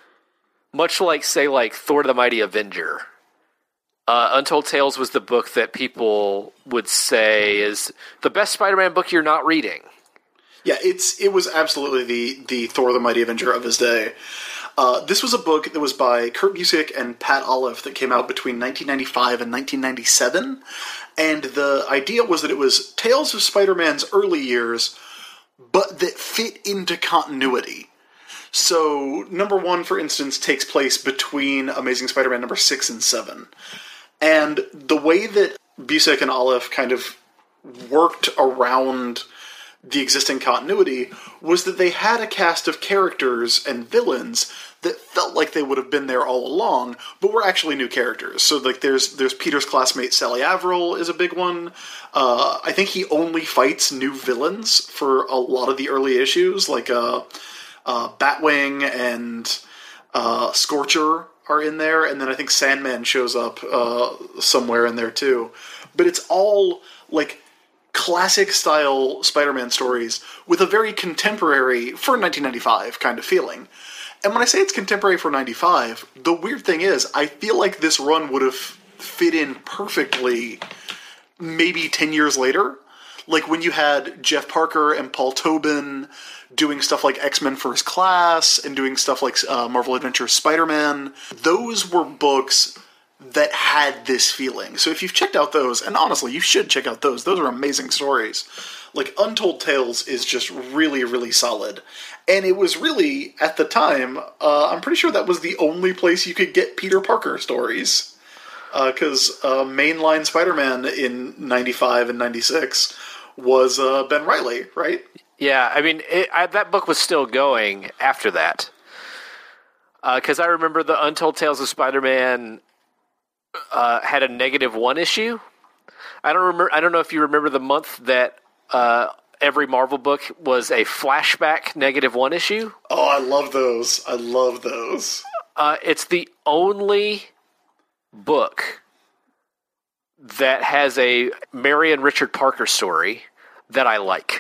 A: much like, say, like Thor the Mighty Avenger, uh, Untold Tales was the book that people would say is the best Spider-Man book you're not reading.
D: Yeah, it's it was absolutely the, the Thor the Mighty Avenger of his day. Uh, this was a book that was by Kurt Busiek and Pat Olive that came out between nineteen ninety-five and nineteen ninety-seven. And the idea was that it was tales of Spider-Man's early years, but that fit into continuity. So, number one, for instance, takes place between Amazing Spider-Man number six and seven. And the way that Busiek and Olive kind of worked around the existing continuity was that they had a cast of characters and villains that felt like they would have been there all along, but were actually new characters. So, like, there's there's Peter's classmate Sally Averill is a big one. Uh, I think he only fights new villains for a lot of the early issues, like uh, uh, Batwing and uh, Scorcher are in there, and then I think Sandman shows up uh, somewhere in there too. But it's all, like, classic style Spider-Man stories with a very contemporary, for nineteen ninety-five, kind of feeling. And when I say it's contemporary for ninety-five, the weird thing is, I feel like this run would have fit in perfectly maybe ten years later. Like when you had Jeff Parker and Paul Tobin doing stuff like X-Men First Class and doing stuff like uh, Marvel Adventures Spider-Man. Those were books that had this feeling. So if you've checked out those, and honestly, you should check out those. Those are amazing stories. Like, Untold Tales is just really, really solid. And it was really, at the time, uh, I'm pretty sure that was the only place you could get Peter Parker stories. Because uh, uh, mainline Spider-Man in ninety-five and ninety-six was uh, Ben Reilly, right?
A: Yeah, I mean, it, I, that book was still going after that. Because uh, I remember the Untold Tales of Spider-Man uh, had a negative one issue. I don't remember. I don't know if you remember the month that uh, every Marvel book was a flashback negative one issue.
D: Oh, I love those. I love those.
A: Uh, it's the only book that has a Mary and Richard Parker story that I like.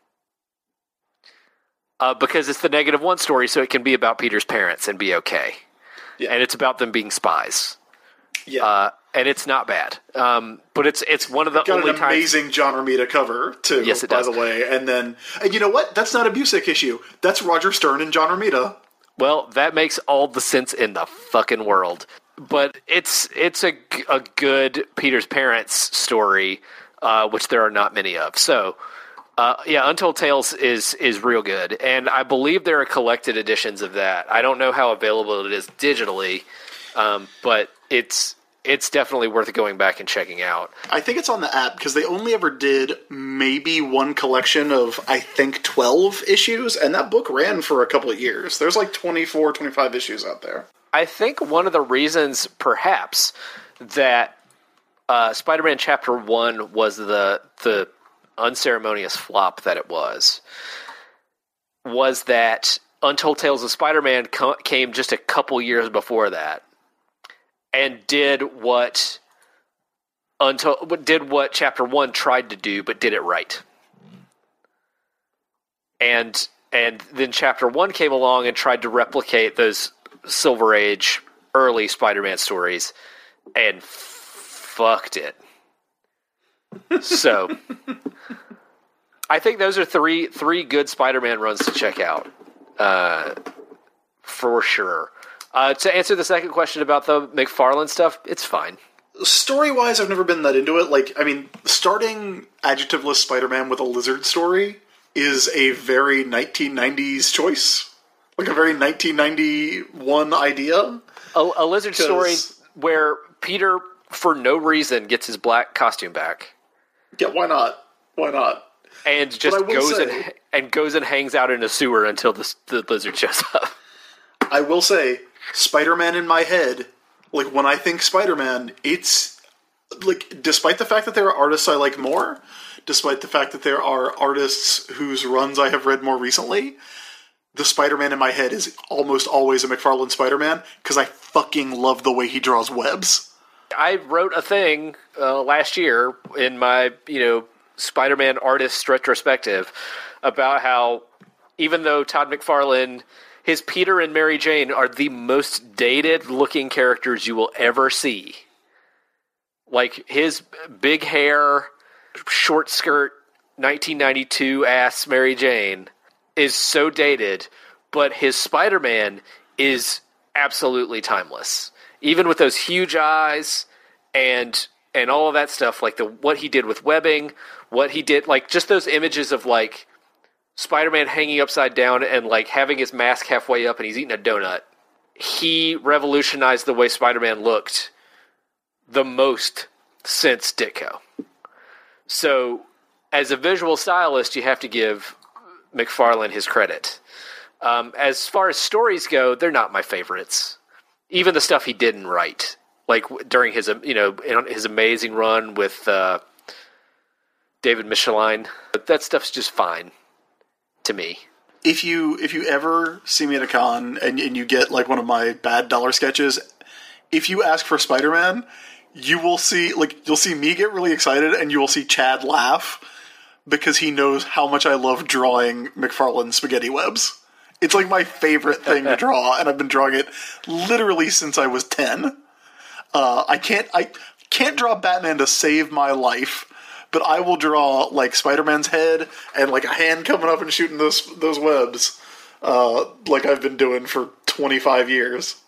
A: Uh, because it's the negative one story, so it can be about Peter's parents and be okay.
D: Yeah.
A: And it's about them being spies.
D: Yeah.
A: Uh, and it's not bad. Um, but it's it's one of the
D: Got
A: only
D: an
A: times...
D: amazing John Romita cover, too,
A: Yes, it
D: by
A: does.
D: the way. And then, and you know what? That's not a Busick issue. That's Roger Stern and John Romita.
A: Well, that makes all the sense in the fucking world. But it's it's a, a good Peter's parents story, uh, which there are not many of. So, uh, yeah, Untold Tales is is real good. And I believe there are collected editions of that. I don't know how available it is digitally, um, but it's it's definitely worth going back and checking out.
D: I think it's on the app because they only ever did maybe one collection of, I think, twelve issues, and that book ran for a couple of years. There's like twenty-four, twenty-five issues out there.
A: I think one of the reasons, perhaps, that uh, Spider-Man Chapter one was the the unceremonious flop that it was, was that Untold Tales of Spider-Man co- came just a couple years before that, and did what Untold did what Chapter one tried to do, but did it right. And and then Chapter one came along and tried to replicate those Silver Age early Spider-Man stories and f- fucked it. So I think those are three three good Spider-Man runs to check out, uh, for sure. Uh, to answer the second question about the McFarlane stuff, it's fine.
D: Story-wise, I've never been that into it. Like, I mean, starting adjectiveless Spider-Man with a lizard story is a very nineteen nineties choice. Like a very nineteen ninety-one idea.
A: A, a lizard
D: 'Cause-
A: story where Peter, for no reason, gets his black costume back.
D: Yeah, why not? Why not?
A: And just
D: I will
A: goes
D: say-
A: and and goes and hangs out in a sewer until the, the lizard shows up.
D: I will say, Spider-Man in my head, like when I think Spider-Man, it's like, despite the fact that there are artists I like more, despite the fact that there are artists whose runs I have read more recently, the Spider-Man in my head is almost always a McFarlane Spider-Man because I fucking love the way he draws webs.
A: I wrote a thing uh, last year in my, you know, Spider-Man artist retrospective about how even though Todd McFarlane, his Peter and Mary Jane are the most dated-looking characters you will ever see. Like, his big hair, short skirt, nineteen ninety-two-ass Mary Jane is so dated, but his Spider-Man is absolutely timeless. Even with those huge eyes and and all of that stuff, like the what he did with webbing, what he did, like just those images of like Spider-Man hanging upside down and like having his mask halfway up and he's eating a donut. He revolutionized the way Spider-Man looked the most since Ditko. So, as a visual stylist, you have to give McFarlane his credit. Um, as far as stories go, they're not my favorites. Even the stuff he didn't write, like during his, you know, his amazing run with uh, David Michelin, that stuff's just fine to me.
D: If you if you ever see me at a con and, and you get like one of my bad dollar sketches, if you ask for Spider-Man, you will see like you'll see me get really excited and you will see Chad laugh because he knows how much I love drawing McFarlane spaghetti webs. It's like my favorite thing to draw, and I've been drawing it literally since I was ten. Uh, I can't I can't draw Batman to save my life, but I will draw like Spider-Man's head and like a hand coming up and shooting those those webs, uh, like I've been doing for twenty-five years.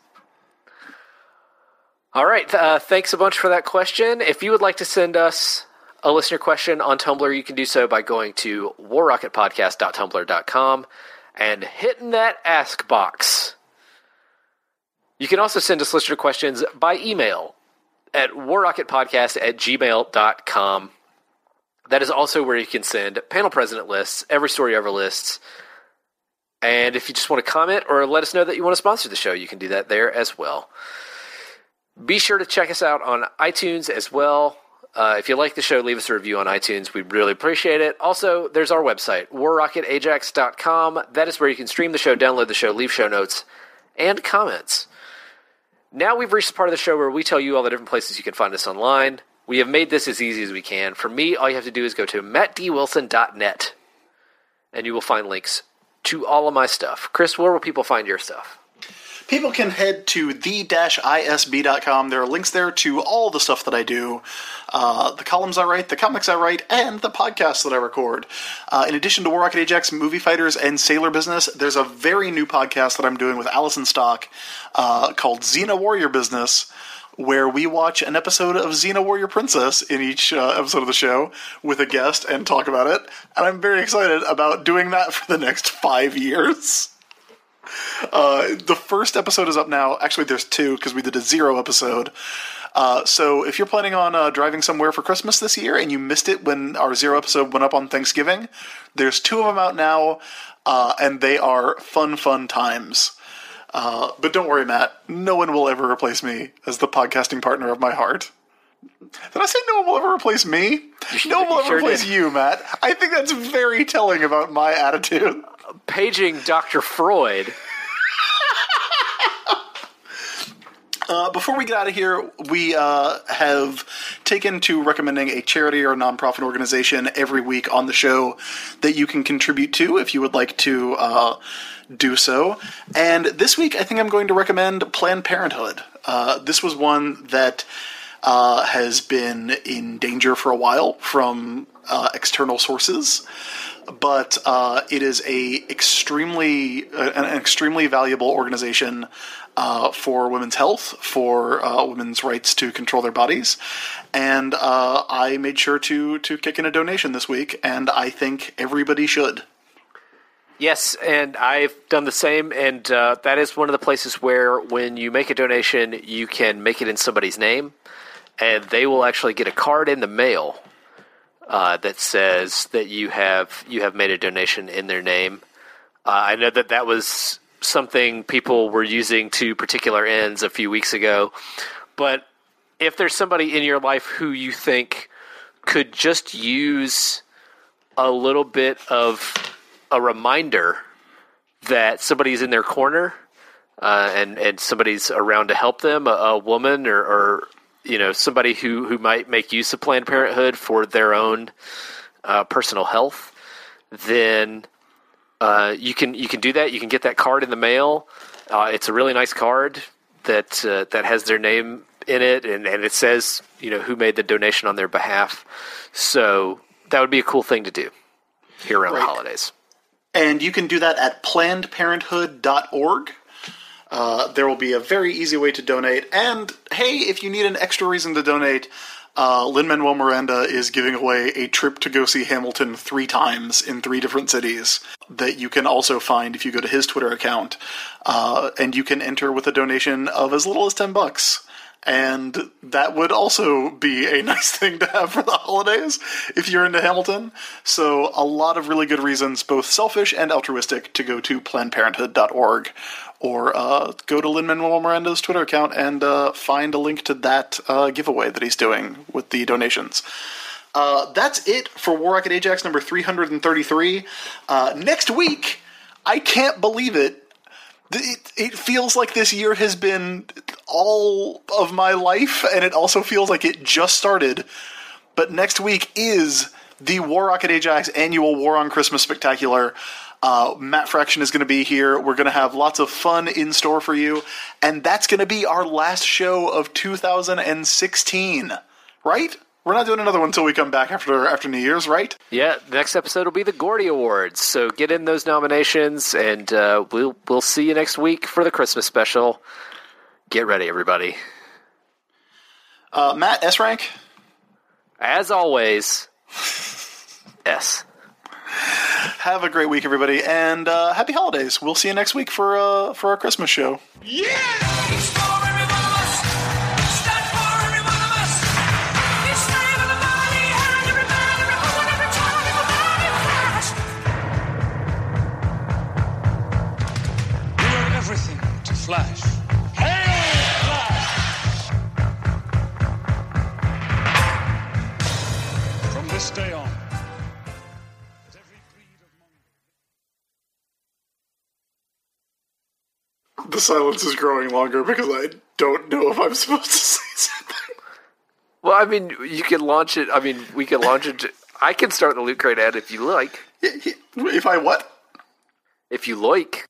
A: All right, uh, thanks a bunch for that question. If you would like to send us a listener question on Tumblr, you can do so by going to war rocket podcast dot tumblr dot com and hitting that ask box. You can also send us listener questions by email at war rocket podcast at gmail dot com. That is also where you can send panel president lists, every story ever lists. And if you just want to comment or let us know that you want to sponsor the show, you can do that there as well. Be sure to check us out on iTunes as well. Uh, if you like the show, leave us a review on iTunes. We'd really appreciate it. Also, there's our website, war rocket ajax dot com. That is where you can stream the show, download the show, leave show notes, and comments. Now we've reached the part of the show where we tell you all the different places you can find us online. We have made this as easy as we can. For me, all you have to do is go to matt d wilson dot net, and you will find links to all of my stuff. Chris, where will people find your stuff?
D: People can head to the dash I S B dot com. There are links there to all the stuff that I do, uh, the columns I write, the comics I write, and the podcasts that I record. Uh, in addition to War Rocket Ajax, Movie Fighters, and Sailor Business, there's a very new podcast that I'm doing with Allison Stock uh, called Xena Warrior Business, where we watch an episode of Xena Warrior Princess in each uh, episode of the show with a guest and talk about it. And I'm very excited about doing that for the next five years. Uh, the first episode is up now. Actually, there's two, because we did a zero episode. Uh, so if you're planning on uh, driving somewhere for Christmas this year and you missed it when our zero episode went up on Thanksgiving, there's two of them out now, uh, and they are fun, fun times. Uh, but don't worry, Matt. No one will ever replace me as the podcasting partner of my heart. Did I say no one will ever replace me? No one will ever
A: sure
D: replace
A: did.
D: you, Matt. I think that's very telling about my attitude.
A: Paging Doctor Freud.
D: Uh, before we get out of here, we uh, have taken to recommending a charity or nonprofit organization every week on the show that you can contribute to if you would like to uh, do so. And this week, I think I'm going to recommend Planned Parenthood. Uh, this was one that uh, has been in danger for a while from uh, external sources. But uh, it is a extremely uh, an extremely valuable organization uh, for women's health, for uh, women's rights to control their bodies, and uh, I made sure to to kick in a donation this week, and I think everybody should.
A: Yes, and I've done the same, and uh, that is one of the places where when you make a donation, you can make it in somebody's name, and they will actually get a card in the mail Uh, that says that you have you have made a donation in their name. Uh, I know that that was something people were using to particular ends a few weeks ago. But if there's somebody in your life who you think could just use a little bit of a reminder that somebody's in their corner uh, and, and somebody's around to help them, a, a woman or, or you know, somebody who, who might make use of Planned Parenthood for their own uh, personal health, then uh, you can you can do that. You can get that card in the mail. Uh, it's a really nice card that uh, that has their name in it, and, and it says, you know, who made the donation on their behalf. So that would be a cool thing to do here around
D: Right.
A: the holidays.
D: And you can do that at planned parenthood dot org. Uh, there will be a very easy way to donate. And, hey, if you need an extra reason to donate, uh, Lin-Manuel Miranda is giving away a trip to go see Hamilton three times in three different cities that you can also find if you go to his Twitter account. Uh, and you can enter with a donation of as little as ten bucks. And that would also be a nice thing to have for the holidays if you're into Hamilton. So a lot of really good reasons, both selfish and altruistic, to go to planned parenthood dot org or uh, go to Lin-Manuel Miranda's Twitter account and uh, find a link to that uh, giveaway that he's doing with the donations. Uh, that's it for War Rocket Ajax number three hundred thirty-three. Uh, next week, I can't believe it. It, it feels like this year has been all of my life, and it also feels like it just started. But next week is the War Rocket Ajax annual War on Christmas Spectacular. Uh, Matt Fraction is going to be here. We're going to have lots of fun in store for you. And that's going to be our last show of two thousand sixteen, right? We're not doing another one until we come back after after New Year's, right?
A: Yeah, the next episode will be the Gordy Awards, so get in those nominations, and uh, we'll we'll see you next week for the Christmas special. Get ready, everybody.
D: Uh, Matt, S rank?
A: As always, S.
D: Have a great week, everybody, and uh, happy holidays. We'll see you next week for uh, for our Christmas show.
B: Everything to Flash. Hail Flash!
D: the silence is growing longer because I don't know if I'm supposed to say something.
A: Well, I mean, you can launch it. I mean, we can launch it. I can start the Loot Crate ad if you like.
D: If I what?
A: If you like.